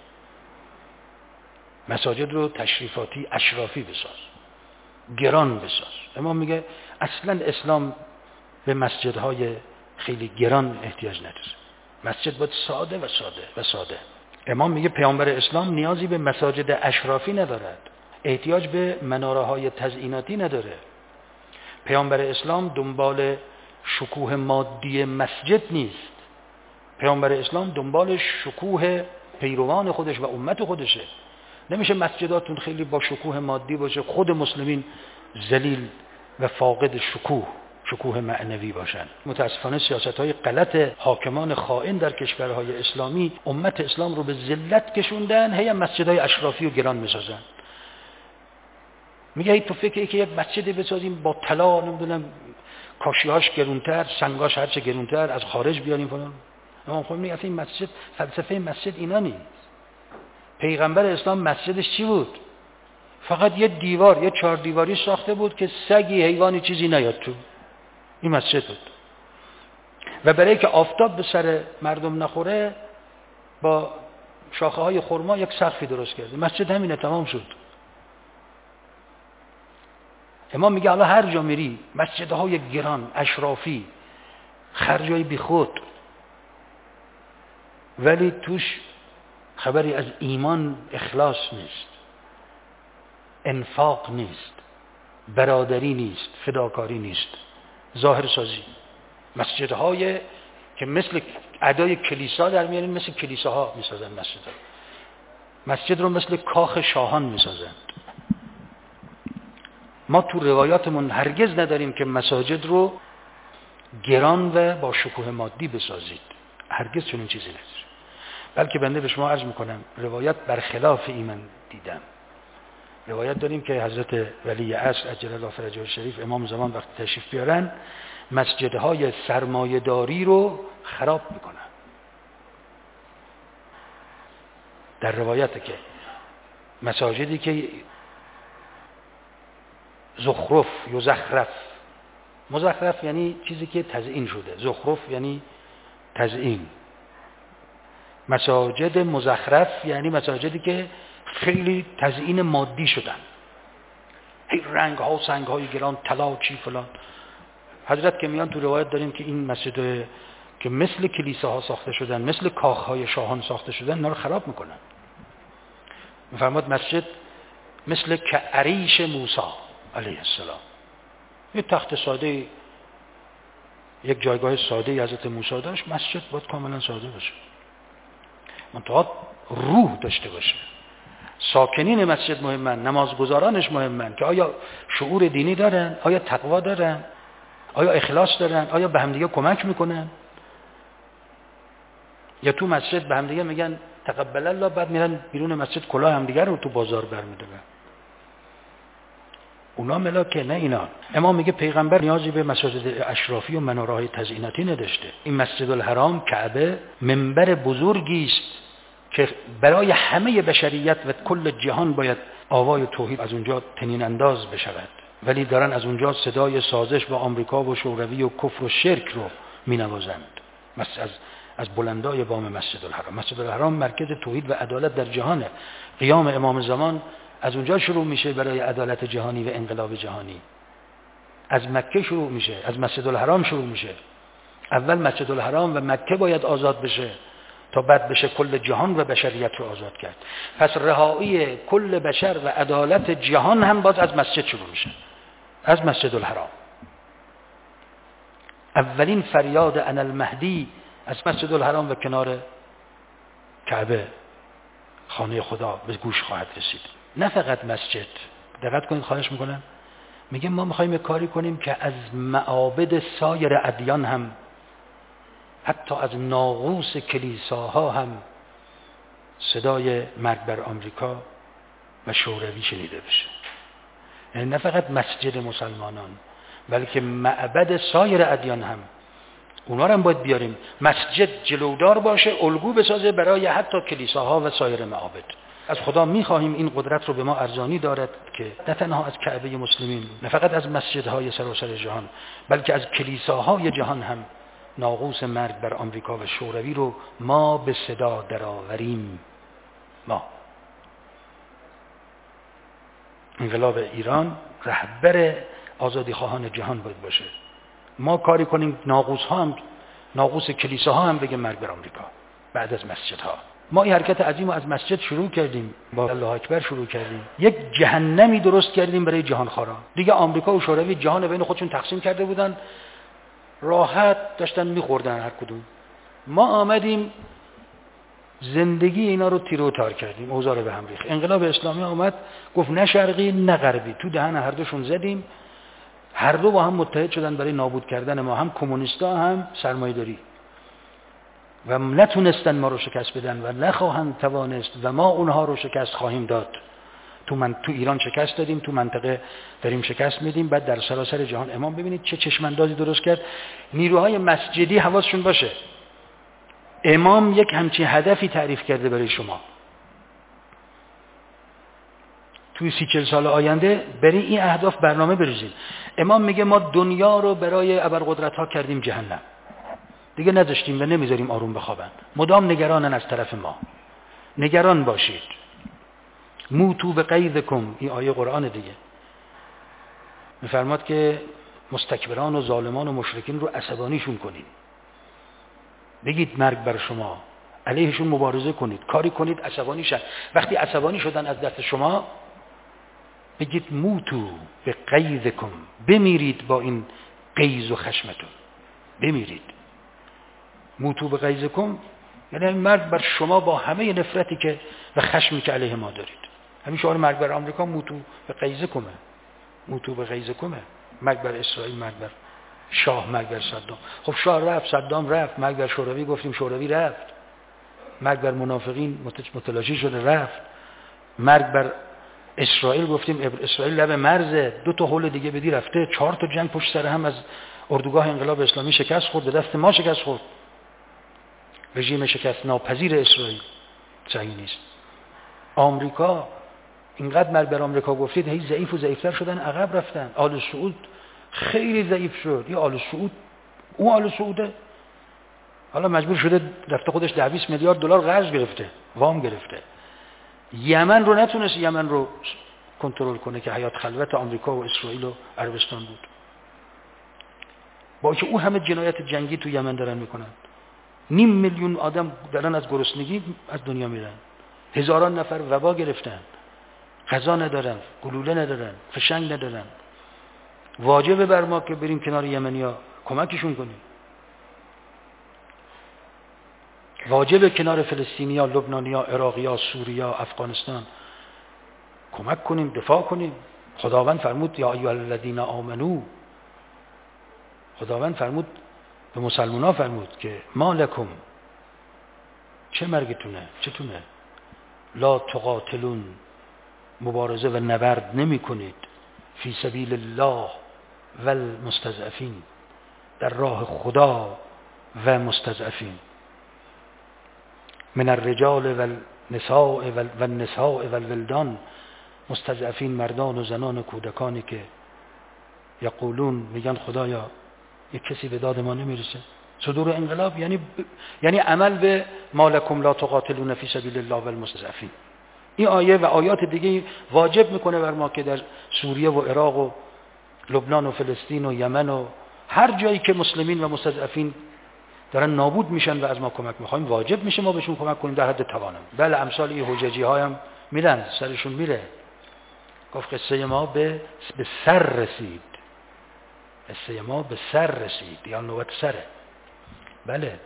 مساجد رو تشریفاتی اشرافی بساز، گران بساز. امام میگه اصلا اسلام به مسجدهای خیلی گران احتیاج نداره، مسجد باید ساده و ساده و ساده. امام میگه پیامبر اسلام نیازی به مساجد اشرافی ندارد، احتیاج به مناره‌های تزئیناتی نداره. پیامبر اسلام دنبال شکوه مادی مسجد نیست، پیامبر اسلام دنبال شکوه پیروان خودش و امت خودشه. نمیشه مسجداتون خیلی با شکوه مادی باشه، خود مسلمین ذلیل و فاقد شکوه معنوی باشن. متاسفانه سیاست‌های غلط حاکمان خائن در کشورهای اسلامی امت اسلام رو به ذلت کشوندن، هی مسجدهای اشرافی و گران میسازن. میگه تو فکری که یک مسجدی بسازیم با طلا، نمیدونم کاشی‌هاش گرونتر، سنگاش هرچه گرونتر، از خارج بیاریم فلان. امام خمینی میگه این مسجد، فلسفه مسجد اینا نیست. پیغمبر اسلام مسجدش چی بود؟ فقط یه دیوار، یه 4 دیواری ساخته بود که سگی، حیوانی چیزی نیاد تو. این مسجد بود. و برای که آفتاب به سر مردم نخوره با شاخه‌های خرما یک سقفی درست کرده. مسجد همینه، تمام شد. امام میگه حالا هر جا میری مسجدهای گران، اشرافی، خرجای بی خود، ولی توش خبری از ایمان، اخلاص نیست، انفاق نیست، برادری نیست، فداکاری نیست، ظاهر سازی. مسجدهای که مثل ادای کلیسا در میارین، مثل کلیساها میسازن مسجد رو مثل کاخ شاهان میسازن. ما تو روایاتمون هرگز نداریم که مساجد رو گران و با شکوه مادی بسازید، هرگز چنین چیزی نیست. بلکه بنده به شما عرض میکنم روایات برخلاف این من دیدم. روایت داریم که حضرت ولی عصر عجل الله فرجه الشریف امام زمان وقتی تشریف بیارن مسجدهای سرمایه‌داری رو خراب میکنن. در روایت که مساجدی که زخرف یزخرف، مزخرف یعنی چیزی که تزیین شده، زخرف یعنی تزیین. مساجد مزخرف یعنی مساجدی که خیلی تزیین مادی شدن، هی رنگ ها سنگ های گران، طلا چی فلان. حضرت که میان تو روایت داریم که این مسجد که مثل کلیساها ساخته شدن، مثل کاخ های شاهان ساخته شدن، اینا رو خراب میکنن. میفرماد مسجد مثل که عریش موسی علیه السلام، یه تخت ساده، یک جایگاه ساده حضرت موسی داشت، مسجد باید کاملا ساده باشه، منتها روح داشته باشه. ساکنین مسجد مهمن، نمازگزارانش مهمن که آیا شعور دینی دارن، آیا تقوا دارن، آیا اخلاص دارن، آیا به همدیگه کمک میکنن، یا تو مسجد به همدیگه میگن تقبل الله، بعد میرن بیرون مسجد کلاه همدیگه رو تو بازار برمیدارن. اونا ملاکه، نه اینا. امام میگه پیغمبر نیازی به مساجد اشرافی و مناره‌های تزییناتی نداشته. این مسجد الحرام، کعبه، منبر بزرگی است که برای همه بشریت و کل جهان باید آوای توحید از اونجا طنین انداز بشود، ولی دارن از اونجا صدای سازش با آمریکا و شوروی و کفر و شرک رو مینوازند. از بلندای بام مسجد الحرام. مسجد الحرام مرکز توحید و عدالت در جهانه. قیام امام زمان از اونجا شروع میشه برای عدالت جهانی و انقلاب جهانی. از مکه شروع میشه، از مسجد الحرام شروع میشه. اول مسجد الحرام و مکه باید آزاد بشه تا بعد بشه کل جهان و بشریت رو آزاد کرد. پس رهایی کل بشر و عدالت جهان هم باز از مسجد شروع میشه، از مسجد الحرام. اولین فریاد انا المهدی از مسجد الحرام و کنار کعبه، خانه خدا، به گوش خواهد رسید. نه فقط مسجد. دقت کنید، خواهش میکنم. میگه ما میخوایم یک کاری کنیم که از معابد سایر ادیان هم، حتی از ناقوس کلیساها هم صدای مرگ بر آمریکا و شوروی شنیده بشه. یعنی نه فقط مسجد مسلمانان، بلکه معبد سایر ادیان هم، اونا رو هم باید بیاریم. مسجد جلودار باشه، الگو بسازه برای حتی کلیساها و سایر معابد. از خدا میخواهیم این قدرت رو به ما ارزانی دارد که نه تنها از کعبه مسلمین، نه فقط از مسجدهای سراسر جهان، بلکه از کلیساهای جهان هم ناقوس مرگ بر آمریکا و شوروی رو ما به صدا درآوریم. ما انقلاب ایران رهبر آزادی خواهان جهان باید باشه. ما کاری کنیم ناقوس کلیساها هم بگه مرگ بر آمریکا بعد از مسجدها. ما این حرکت عظیم رو از مسجد شروع کردیم، با الله اکبر شروع کردیم، یک جهنمی درست کردیم برای جهانخواران. دیگه آمریکا و شوروی جهان بین خودشون تقسیم کرده بودن، راحت داشتن میخوردن هر کدوم. ما آمدیم زندگی اینا رو تیر و تار کردیم، اوضاع رو به هم ریخت. انقلاب اسلامی آمد گفت نه شرقی نه غربی، تو دهن هر دوشون زدیم، هر دو با هم متحد شدن برای نابود کردن ما، هم کمونیستا هم سرمایه‌داری، و نتونستن ما رو شکست بدن و نخواهند توانست و ما اونها رو شکست خواهیم داد. تو ایران شکست دادیم، تو منطقه داریم شکست میدیم، بعد در سراسر جهان. امام ببینید چه چشماندازی درست کرد. نیروهای مسجدی حواسشون باشه، امام یک همچین هدفی تعریف کرده برای شما. توی 30-40 سال آینده برای این اهداف برنامه بریزید. امام میگه ما دنیا رو برای ابرقدرت‌ها کردیم جهنم، دیگه نذاشتیم و نمیذاریم آروم بخوابن، مدام نگرانن از طرف ما. نگران باشید. موتوا بغیظکم، این آیه قرآن دیگه میفرماد که مستکبران و ظالمان و مشرکین رو عصبانیشون کنید. بگید مرگ بر شما، علیهشون مبارزه کنید، کاری کنید عصبانی شن. وقتی عصبانی شدن از دست شما بگید موتو به غیظکم، بمیرید با این غیظ و خشمتون، بمیرید. موتو به غیظکم یعنی مرگ بر شما با همه نفرتی که و خشمی که علیه ما دارید. همین شعار مرگ بر آمریکا موتو به غیظکم، موتو به غیظکم، مرگ بر اسرائیل، مرگ بر شاه، مرگ بر صدام. خب شاه رفت، صدام رفت، مرگ بر شوروی گفتیم شوروی رفت، مرگ بر منافقین متلاشی شده رفت، مرگ بر اسرائیل گفتیم اسرائیل لب مرزه، 2 تا هول دیگه بدی رفته، 4 تا جنگ پشت سر هم از اردوگاه انقلاب اسلامی شکست خورد، به دست ما شکست خورد. رژیم شکست ناپذیر اسرائیل صهیونیست. آمریکا اینقدر مرگ بر آمریکا گفتید، هی ضعیف و ضعیفتر شدن، عقب رفتن. آل سعود خیلی ضعیف شد. یه آل سعود، اون آل سعوده حالا مجبور شده رفته خودش 10-20 میلیارد دلار قرض گرفته، وام گرفته. یمن رو نتونست یمن رو کنترل کنه که حیات خلوت آمریکا و اسرائیل و عربستان بود. با که او همه جنایت جنگی تو یمن دارن میکنن. 500,000 میلیون آدم دارن از گرسنگی از دنیا میرن. هزاران نفر وبا گرفتن. غذا ندارن، گلوله ندارن، فشنگ ندارن. واجبه بر ما که بریم کنار یمنیا کمکشون کنیم. واجبه کنار فلسطینیا، لبنانیا، عراقیا، سوریا، افغانستان کمک کنیم، دفاع کنیم. خداوند فرمود یا ایها الذین آمنو، خداوند فرمود به مسلمان‌ها فرمود که ما لکم، چه مرگتونه، چتونه، لا تقاتلون، مبارزه و نبرد نمی کنید، فی سبیل الله و المستضعفین، در راه خدا و مستضعفین، من الرجال و النساء و الولدان، مستضعفین مردان و زنان و کودکانی که یقولون، میگن خدایا یک کسی به داد ما نمیرسه. صدور انقلاب یعنی عمل به ما لکم لا تقاتلون فی سبیل الله و المستضعفین. این آیه و آیات دیگه واجب میکنه بر ما که در سوریه و عراق و لبنان و فلسطین و یمن و هر جایی که مسلمین و مستضعفین دارن نابود میشن و از ما کمک میخوایم، واجب میشه ما بهشون کمک کنیم در حد توانم. بله امثال این حججی هایم میرن، سرشون میره. گفت قصه ما به سر رسید، قصه ما به سر رسید، یا نوبت سره. بله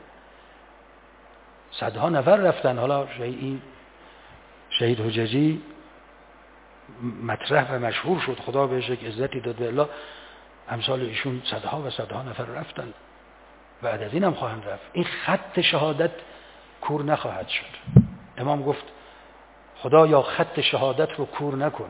صدها نفر رفتن. حالا این شهید حججی مطرح و مشهور شد، خدا بهش یک عزتی داد به الله. امثال ایشون صدها و صدها نفر رفتن، بعد از این هم خواهند رفت. این خط شهادت کور نخواهد شد. امام گفت خدا یا خط شهادت رو کور نکن.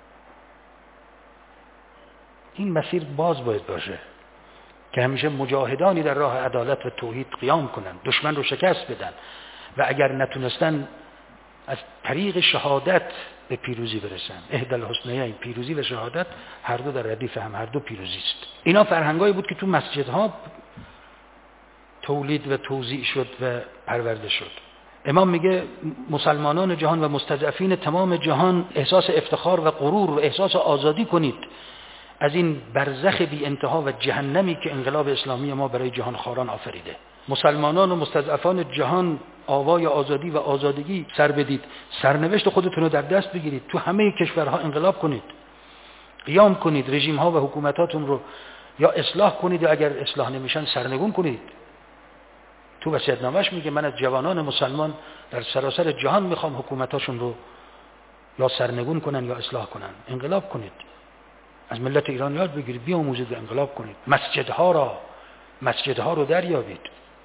این مسیر باز باید باشه که همیشه مجاهدانی در راه عدالت و توحید قیام کنن، دشمن رو شکست بدن و اگر نتونستن از طریق شهادت به پیروزی برسن. احدی الحسنیین، پیروزی و شهادت هر دو در ردیف هم، هر دو پیروزی است. اینا فرهنگایی بود که تو مسجدها تولید و توزیع شد و پرورده شد. امام میگه مسلمانان جهان و مستضعفین تمام جهان احساس افتخار و غرور و احساس آزادی کنید از این برزخ بی انتها و جهنمی که انقلاب اسلامی ما برای جهان خاران آفریده. مسلمانان و مستضعفان جهان آوای آزادی و آزادگی سر بدید، سرنوشت خودتون رو در دست بگیرید، تو همه کشورها انقلاب کنید، قیام کنید، رژیم ها و حکومتاتون رو یا اصلاح کنید یا اگر اصلاح نمیشن سرنگون کنید. تو وصیت‌نامه‌اش میگه من از جوانان مسلمان در سراسر جهان میخوام حکومتاشون رو یا سرنگون کنن یا اصلاح کنن. انقلاب کنید، از ملت ایران یاد بگیرید، بیاموزید و انقلاب کنید. مسجدها رو دریابید.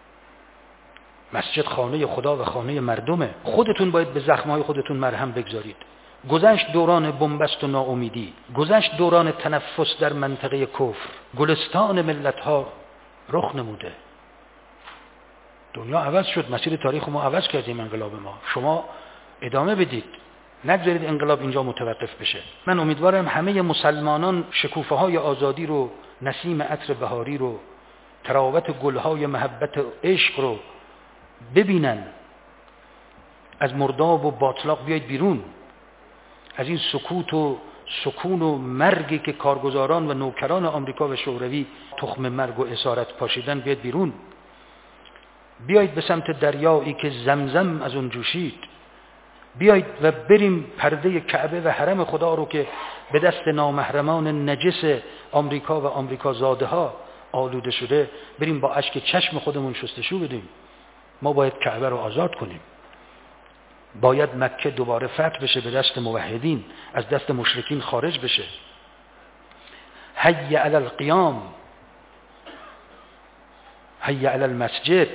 مسجد خانه خدا و خانه مردمه. خودتون باید به زخم‌های خودتون مرهم بگذارید. گذشت دوران بنبست و ناامیدی، گذشت دوران تنفس در منطقه کفر، گلستان ملت‌ها رخ نموده. دنیا عوض شد، مسیر تاریخ ما عوض کردیم. انقلاب ما، شما ادامه بدید، نگذارید انقلاب اینجا متوقف بشه. من امیدوارم همه مسلمانان شکوفه های آزادی رو، نسیم عطر بهاری رو، تراوت گلهای محبت و عشق رو ببینن. از مرداب و باطلاق بیاید بیرون، از این سکوت و سکون و مرگی که کارگزاران و نوکران آمریکا و شوروی تخم مرگ و اسارت پاشیدن بیاید بیرون. بیایید به سمت دریایی که زمزم از اون جوشید، بیایید و بریم پرده کعبه و حرم خدا رو که به دست نامحرمان نجس آمریکا و آمریکا زاده ها آلوده شده، بریم با اشک چشم خودمون شستشو بدیم. ما باید کعبه رو آزاد کنیم، باید مکه دوباره فتح بشه، به دست موحدین، از دست مشرکین خارج بشه. حی علی القیام، حی علی المسجد.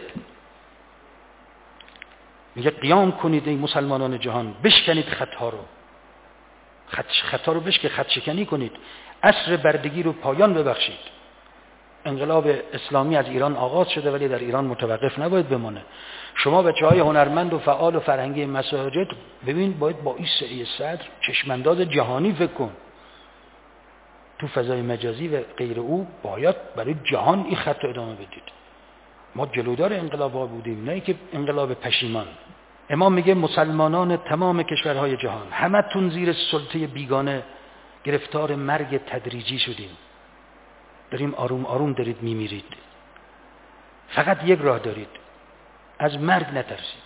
میگه قیام کنید ای مسلمانان جهان، بشکنید خطا رو، خطا رو بشکنید، خط شکنی کنید، عصر بردگی رو پایان ببخشید. انقلاب اسلامی از ایران آغاز شده ولی در ایران متوقف نباید بمانه. شما بچه‌های هنرمند و فعال و فرهنگی مساجد ببین، باید با این سعی صدر چشمانداز جهانی فکر کن. تو فضای مجازی و غیر او باید برای جهان این خط ادامه بدید. ما جلودار انقلاب‌ها بودیم، نه که انقلاب پشیمان. امام میگه مسلمانان تمام کشورهای جهان همتون زیر سلطه بیگانه گرفتار مرگ تدریجی شدیم. داریم آروم آروم دارید میمیرید. فقط یک راه دارید، از مرگ نترسید.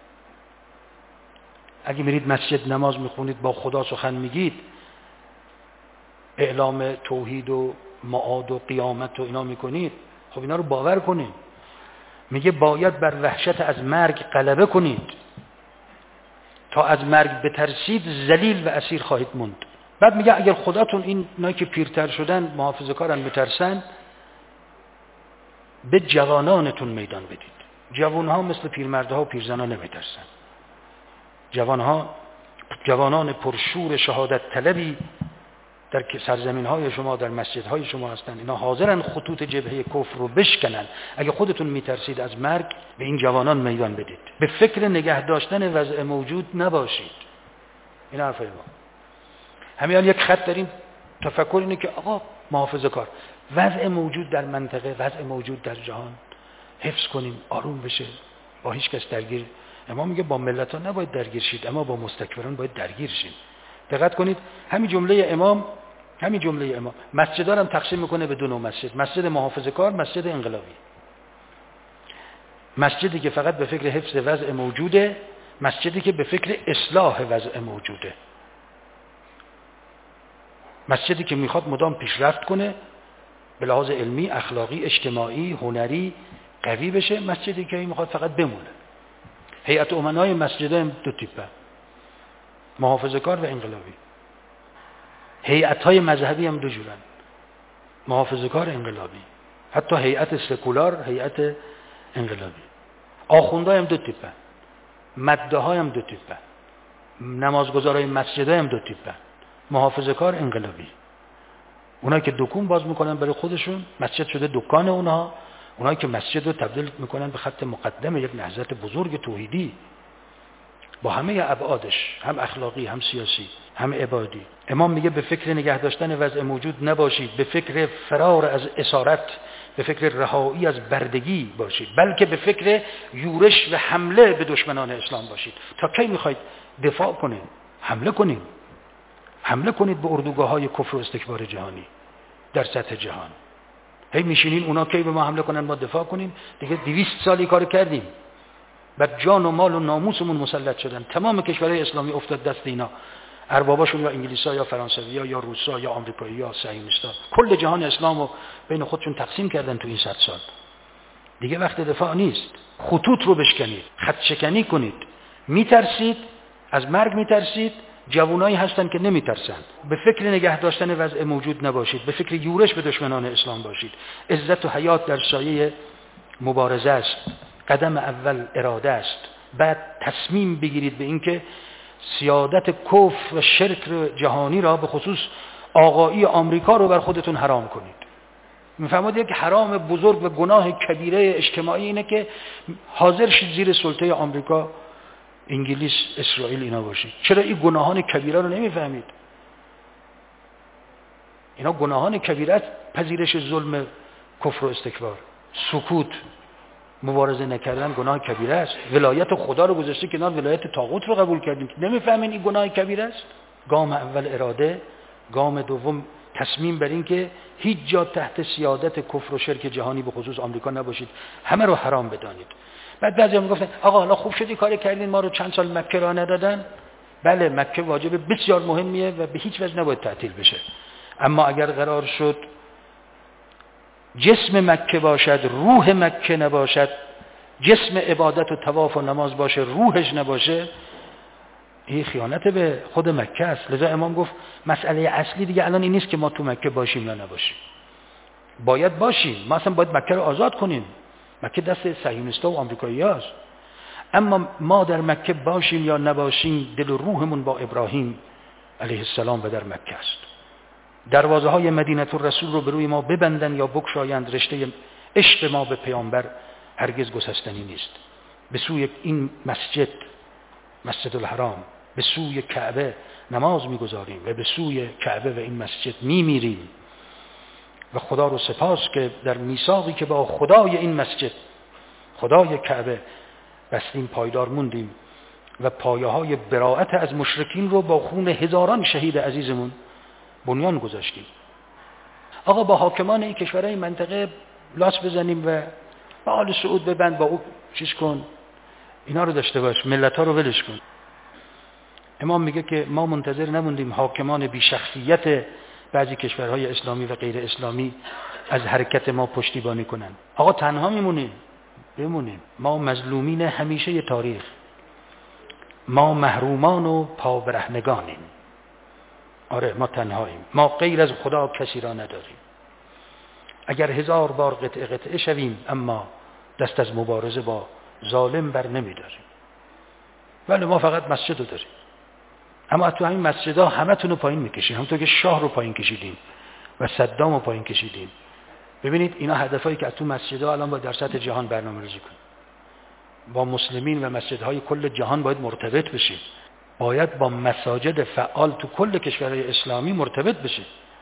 اگه میرید مسجد نماز میخونید، با خدا سخن میگید، اعلام توحید و معاد و قیامت و اینا میکنید، خب اینا رو باور کنید. میگه باید بر وحشت از مرگ غلبه کنید. تا از مرگ بترسید ذلیل و اسیر خواهید موند. بعد میگه اگر خداتون اینایی که پیرتر شدن محافظه‌کارن بترسن، به جوانانتون میدان بدید. جوانها مثل پیرمردها و پیرزنها نمیترسن. جوانان پرشور شهادت طلبی در سرزمین‌های شما، در مسجدهای شما هستن. اینا حاضرن خطوط جبهه کفر رو بشکنن. اگه خودتون میترسید از مرگ، به این جوانان میدان بدید. به فکر نگه داشتن وضع موجود نباشید. این حرفای ما. همین یک خط داریم، تفکر اینه که آقا محافظه کار، وضع موجود در منطقه، وضع موجود در جهان حفظ کنیم، آروم بشه، با هیچ کس درگیر. امام میگه با ملت ها نباید درگیر شید، اما با مستکبران باید درگیر شید. دقت کنید، همین جمله امام مسجدها رو تقسیم میکنه به دو نوع مسجد: مسجد محافظه کار، مسجد انقلابی. مسجدی که فقط به فکر حفظ وضع موجوده، مسجدی که به فکر اصلاح وضع موجوده. مسجدی که میخواد مدام پیشرفت کنه، به لحاظ علمی، اخلاقی، اجتماعی، هنری قوی بشه. مسجدی که میخواد فقط بمونه. هیئت امنای مسجدها هم دو تیپه: محافظه‌کار و انقلابی. هیئت‌های مذهبی هم دو جورن: محافظه‌کار، انقلابی. حتی هیئت سکولار، هیئت انقلابی. آخوندها هم دو تیپه: مدعاها هم دو تیپه. نمازگزارای مسجدها هم دو تیپه: محافظه‌کار، انقلابی. اونایی که دکون باز میکنن برای خودشون، مسجد شده دکان اونها. اونایی که مسجد رو تبدیل میکنن به خط مقدم یک نهضت بزرگ توحیدی با همه ابعادش، هم اخلاقی، هم سیاسی، هم عبادی. امام میگه به فکر نگه داشتن وضع موجود نباشید، به فکر فرار از اسارت، به فکر رهایی از بردگی باشید، بلکه به فکر یورش و حمله به دشمنان اسلام باشید. تا کی میخواید دفاع کنید؟ حمله کنید به اردوگاه‌های کفر و استکبار جهانی در سطح جهان. هی میشینین اونا کی به ما حمله کنن ما دفاع کنیم؟ دیگه 200 سالی کارو کردیم، بر جان و مال و ناموسمون مسلط شدن. تمام کشورهای اسلامی افتاد دست اینا، ارباباشون یا انگلیسا یا فرانسوی‌ها یا روسا یا آمریکایی‌ها، صهیونیست‌ها، کل جهان اسلامو بین خودشون تقسیم کردن تو این 100 سال. دیگه وقت دفاع نیست. خطوط رو بشکنید، خط شکنی کنید. میترسید از مرگ، میترسید. جوانایی هستن که نمیترسن. به فکر نگه داشتن وضع موجود نباشید، به فکر یورش به دشمنان اسلام باشید. عزت و حیات در سایه مبارزه است. قدم اول اراده است، بعد تصمیم بگیرید به اینکه سیادت کفر و شرک جهانی را، به خصوص آقایی آمریکا رو بر خودتون حرام کنید. میفهمید یک حرام بزرگ و گناه کبیره اجتماعی اینه که حاضر شید زیر سلطه آمریکا، انگلیس، اسرائیل اینا باشید. چرا این گناهان کبیره رو نمیفهمید؟ اینا گناهان کبیره، پذیرش ظلم، کفر و استکبار، سکوت، مبارزه نکردن گناه کبیره است. ولایت خدا رو گذاشته کنار، ولایت طاغوت رو قبول کردیم. نمیفهمین این گناه کبیره است؟ گام اول اراده، گام دوم تصمیم بر این که هیچ جا تحت سیادت کفر و شرک جهانی به خصوص آمریکا نباشید، همه رو حرام بدانید. بعد بعضی‌ها میگفتن آقا حالا خوب شدی کاری کردین ما رو چند سال مکه راه ندادن. بله مکه واجب بسیار مهمیه و به هیچ وجه نباید تعطیل بشه، اما اگر قرار شد جسم مکه باشد روح مکه نباشد، جسم عبادت و طواف و نماز باشه روحش نباشه، این خیانت به خود مکه است. لذا امام گفت مسئله اصلی دیگه الان این نیست که ما تو مکه باشیم یا نباشیم، باید باشیم. ما اصلا باید مکه رو آزاد کنیم، مکه دست صهیونیست‌ها و آمریکایی‌هاست. اما ما در مکه باشیم یا نباشیم دل و روحمون با ابراهیم علیه السلام و در مکه است. دروازه های مدینه الرسول رو به روی ما ببندن یا بگشایند، رشته عشق ما به پیامبر هرگز گسستنی نیست. به سوی این مسجد، مسجد الحرام، به سوی کعبه نماز میگذاریم و به سوی کعبه و این مسجد میمیریم و خدا رو سپاس که در میثاقی که با خدای این مسجد، خدای کعبه بستیم پایدار موندیم و پایه های براءت از مشرکین رو با خون هزاران شهید عزیزمون بنیان گذاشتیم. آقا با حاکمان این کشورهای منطقه لاس بزنیم و با آل سعود ببند، با او چیز کن، اینا رو داشته باش، ملت ها رو ولش کن. امام میگه که ما منتظر نموندیم حاکمان بی شخصیت بعضی کشورهای اسلامی و غیر اسلامی از حرکت ما پشتیبانی کنن. آقا تنها بمونیم. ما مظلومین همیشه تاریخ، ما محرومان و پابرهنگانیم. آره ما تنهاییم، ما غیر از خدا کسی را نداریم. اگر 1000 بار قطعه شویم اما دست از مبارزه با ظالم بر نمیداریم. ولی ما فقط مسجد رو داریم، اما تو همین مسجدها همه تون رو پایین میکشیم، همونطور که شاه رو پایین کشیدیم و صدام رو پایین کشیدیم. ببینید اینا هدفایی که از تو مسجدها الان با در سطح جهان برنامه‌ریزی کنیم. با مسلمین و مسجدهای کل جهان باید مرتبط بشیم، باید با مساجد فعال تو کل کشورهای اسلامی مرتبط بشیم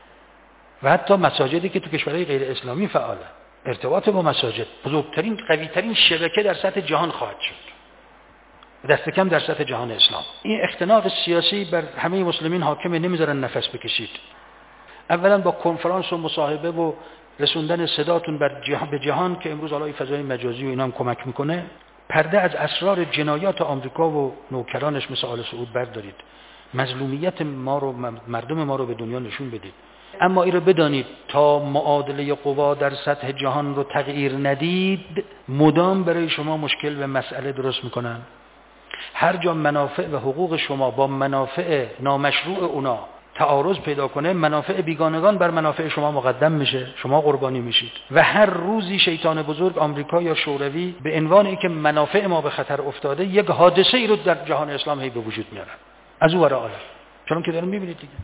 و حتی مساجدی که تو کشورهای غیر اسلامی فعاله. ارتباط با مساجد بزرگترین قویترین شبکه در سطح جهان خواهد شد، دست کم در سطح جهان اسلام. این اختناق سیاسی بر همه مسلمین حاکمه، نمیذارن نفس بکشید. اولا با کنفرانس و مصاحبه و رسوندن صداتون به جهان که امروز حالا فضای مجازی و اینا هم کمک میکنه، پرده از اسرار جنایات آمریکا و نوکرانش مثل آل سعود بردارید، مظلومیت ما رو، مردم ما رو به دنیا نشون بدید. اما این رو بدانید تا معادله قوا در سطح جهان رو تغییر ندید، مدام برای شما مشکل و مسئله درست میکنن. هر جا منافع و حقوق شما با منافع نامشروع اونا تعارض پیدا کنه، منافع بیگانگان بر منافع شما مقدم میشه، شما قربانی میشید. و هر روزی شیطان بزرگ آمریکا یا شوروی به عنوان اینکه منافع ما به خطر افتاده یک حادثه ای رو در جهان اسلام هی به وجود میارن از اون ور عالم. چون که داریم میبینید دیگه،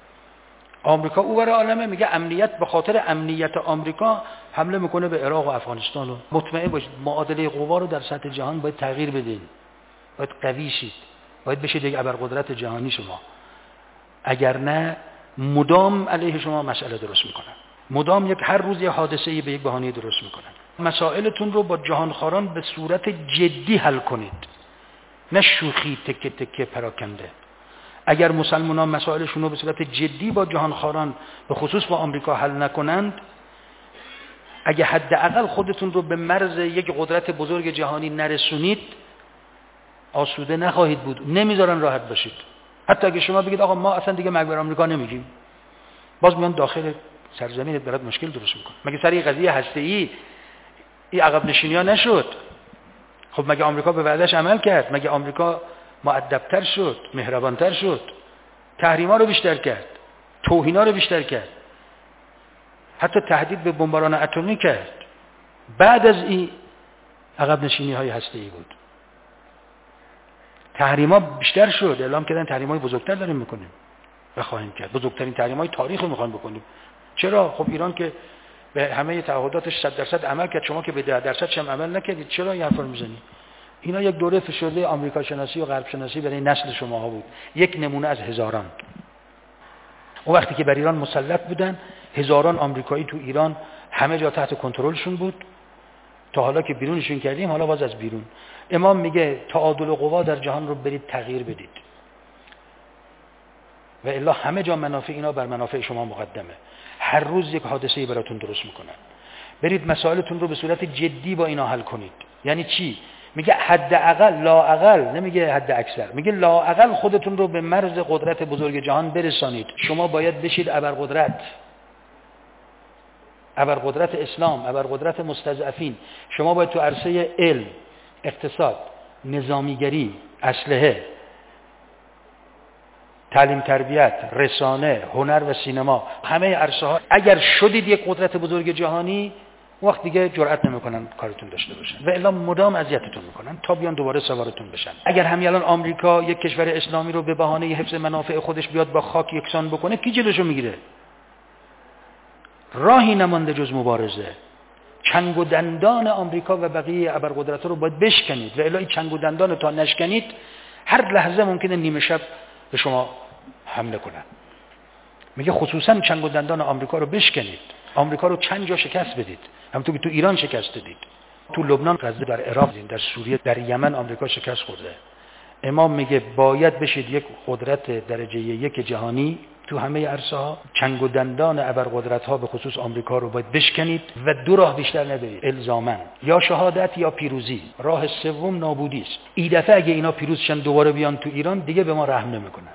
آمریکا اون ور عالمه، میگه امنیت، به خاطر امنیت آمریکا حمله میکنه به عراق و افغانستان. و مطمئن باشید معادله قوا رو در سطح جهان باید تغییر بدید، باید قوی شید، باید بشید یک ابرقدرت جهانی شما. اگر نه مدام علیه شما مسئله درست میکنن، مدام هر روز یه حادثه‌ای به یک بهانه درست میکنن. مسائلتون رو با جهانخواران به صورت جدی حل کنید، نه شوخی تکه تکه پراکنده. اگر مسلمانان مسائلشون رو به صورت جدی با جهانخواران به خصوص با آمریکا حل نکنند، اگه حداقل خودتون رو به مرز یک قدرت بزرگ جهانی نرسونید، آسوده نخواهید بود. نمیذارن راحت باشید. حتی اگه شما بگید آقا ما اصلا دیگه مرگ بر آمریکا نمیگیم، باز میان داخل سرزمینت برات مشکل درست میکنه. مگه سر این قضیه هسته‌ای این عقب نشینی‌ها نشد؟ خب مگه آمریکا به وعده‌اش عمل کرد؟ مگه آمریکا مؤدب‌تر شد، مهربان‌تر شد، تحریم‌ها رو بیشتر کرد، توهین‌ها رو بیشتر کرد، حتی تهدید به بمباران اتمی کرد؟ بعد از این عقب نشینی‌های هسته‌ای بود. تحریم‌ها بیشتر شد، اعلام کردن تحریم‌های بزرگتر داریم می‌کنیم و خواهیم کرد. بزرگترین تحریم‌های تاریخ رو می‌خوایم بکنیم. چرا؟ خب ایران که به همه تعهداتش 100% عمل کرد، شما که به 10% هم عمل نکردید، چرا این حرفا رو می‌زنید؟ اینا یک دوره فشرده آمریکا شناسی و غرب شناسی برای نسل شماها بود، یک نمونه از هزاران. اون وقتی که بر ایران مسلط بودن، هزاران آمریکایی تو ایران همه جا تحت کنترلشون بود. تا حالا که بیرونشون کردیم، حالا باز از بیرون. امام میگه تعادل قوا در جهان رو برید تغییر بدید، و الا همه جا منافع اینا بر منافع شما مقدمه. هر روز یک حادثه‌ای براتون درست میکنن. برید مسائلتون رو به صورت جدی با اینا حل کنید. یعنی چی؟ میگه حداقل، لااقل، نمیگه حد اکثر، میگه لااقل خودتون رو به مرز قدرت بزرگ جهان برسانید. شما باید بشید ابرقدرت، ابرقدرت اسلام، ابرقدرت مستضعفین. شما باید تو عرصه علم، اقتصاد، نظامیگری، اسلحه، تعلیم تربیت، رسانه، هنر و سینما، همه عرصه ها اگر شدید یک قدرت بزرگ جهانی، وقت دیگه جرئت نمیکنن کارتون داشته باشن و الا مدام اذیتتون میکنن تا بیان دوباره سوارتون بشن. اگر همین الان آمریکا یک کشور اسلامی رو به بهانه حفظ منافع خودش بیاد با خاک یکسان بکنه، کی جلوشو میگیره؟ راهی نمانده جز مبارزه. چنگ و دندان آمریکا و بقیه ابرقدرت‌ها رو باید بشکنید و الا این چنگ و دندان رو تا نشکنید هر لحظه ممکنه نیمه شب به شما حمله کنن. میگه خصوصا چنگ و دندان آمریکا رو بشکنید. آمریکا رو چند جا شکست بدید، همونطور که تو ایران شکست دادید، تو لبنان، غزه، در عراق، در سوریه، در یمن آمریکا شکست خورده. امام میگه باید بشید یک قدرت درجه یک جهانی تو همه عرصه ها. چنگ و دندان ابرقدرت ها به خصوص آمریکا رو باید بشکنید و دو راه بیشتر ندارید الزاما، یا شهادت یا پیروزی. راه سوم نابودی است. این دفعه اگه اینا پیروز شن دوباره بیان تو ایران، دیگه به ما رحم نمیکنن،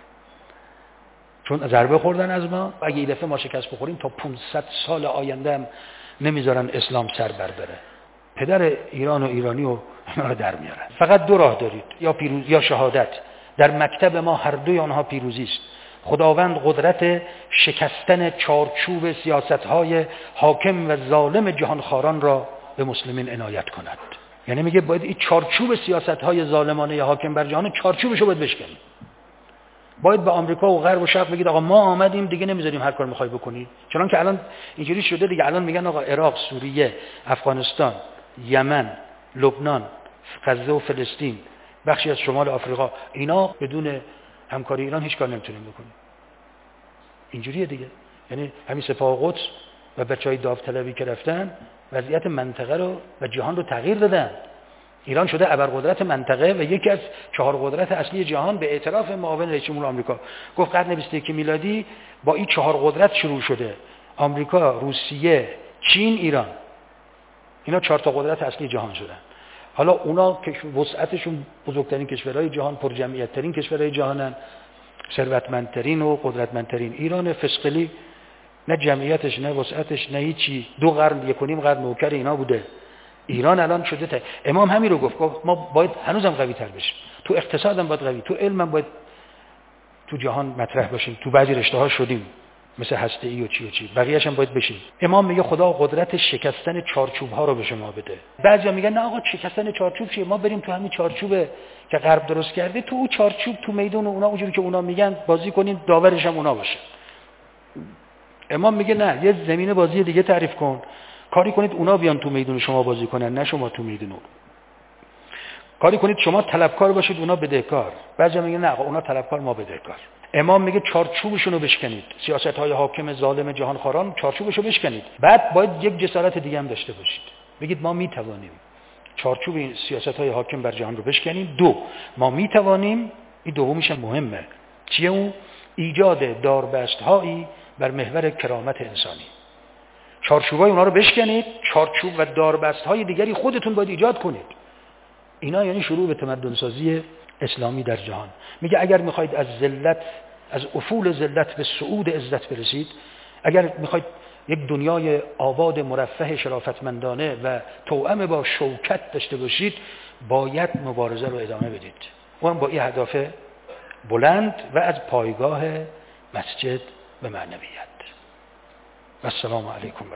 چون ضربه خوردن از ما. اگه این دفعه ما شکست بخوریم تا 500 سال آینده هم نمیذارن اسلام سر برداره. پدر ایران و ایرانی و اینا رو در میارن. فقط دو راه دارید، یا پیروز یا شهادت. در مکتب ما هر دوی آنها پیروزی است. خداوند قدرت شکستن چارچوب سیاست‌های حاکم و ظالم جهانخواران را به مسلمین عنایت کند. یعنی میگه باید این چارچوب سیاست‌های ظالمانه حاکم بر جهان، چارچوبش رو باید بشکنید. باید به آمریکا و غرب و شرق بگید آقا ما آمدیم دیگه نمیذاریم هر کار میخوای بکنی. چون که الان اینجوری شده دیگه. الان میگن آقا عراق، سوریه، افغانستان، یمن، لبنان، غزه و فلسطین، بخشی از شمال آفریقا، اینا بدون همکاری ایران هیچ کار نمیتونیم بکنیم. اینجوریه دیگه. یعنی همین سپاه قدس و بچهای داوطلبی که رفتن وضعیت منطقه رو و جهان رو تغییر دادن. ایران شده ابرقدرت منطقه و یکی از 4 قدرت اصلی جهان به اعتراف معاون رئیس جمهور آمریکا. گفت قرن 21 میلادی با این 4 قدرت شروع شده: آمریکا، روسیه، چین، ایران. اینا 4 تا قدرت اصلی جهان شدن. حالا اونا وسعتشون بزرگترین کشورهای جهان، پرجمعیت‌ترین کشورهای جهانن، ثروتمندترین و قدرتمندترین. ایران فسقلی نه جمعیتش نه وسعتش نه هیچی، 2 قرن 1.5 قرن نوکر اینا بوده. ایران الان شده امام همین رو گفت ما باید هنوزم قوی تر بشیم. تو اقتصادم باید قوی، تو علمم باید تو جهان مطرح باشیم. تو بعضی رشته ها شدیم مثل هسته‌ای و چی و چی، بقیه‌اش هم باید بشیم. امام میگه خدا قدرت شکستن چارچوب ها رو به شما بده. بعضیا میگن نه آقا شکستن چارچوب چیه؟ ما بریم تو همین چارچوب که غرب درست کرده، تو اون چارچوب، تو میدون اونا اونجوری که اونا میگن بازی کنین، داورش هم اونا باشه. امام میگه نه، یه زمینه بازی دیگه تعریف کن. کاری کنید اونا بیان تو میدون شما بازی کنن، نه شما تو میدون اون. کاری کنید شما طلبکار باشید اونا بدهکار. بعضیا میگن نه آقا اونا طلبکار ما بدهکار. امام میگه چارچوبشون رو بشکنید. سیاست‌های حاکم ظالم جهانخواران چارچوبشو بشکنید. بعد باید یک جسارت دیگه هم داشته باشید. بگید ما میتوانیم چارچوب این سیاست‌های حاکم بر جهان رو بشکنیم. 2 ما میتوانیم، این دومیش مهمه. چیه اون؟ ایجاد داربست‌هایی بر محور کرامت انسانی. چارچوبای اونا رو بشکنید، چارچوب و داربست‌های دیگری خودتون باید ایجاد کنید. اینا یعنی شروع به تمدن سازی اسلامی در جهان. میگه اگر میخواید از ذلت، از افول ذلت به صعود عزت برسید، اگر میخواید یک دنیای آباد مرفه شرافتمندانه و توأم با شوکت داشته باشید، باید مبارزه رو ادامه بدید. و هم با این هدف بلند و از پایگاه مسجد و معنویت. السلام علیکم.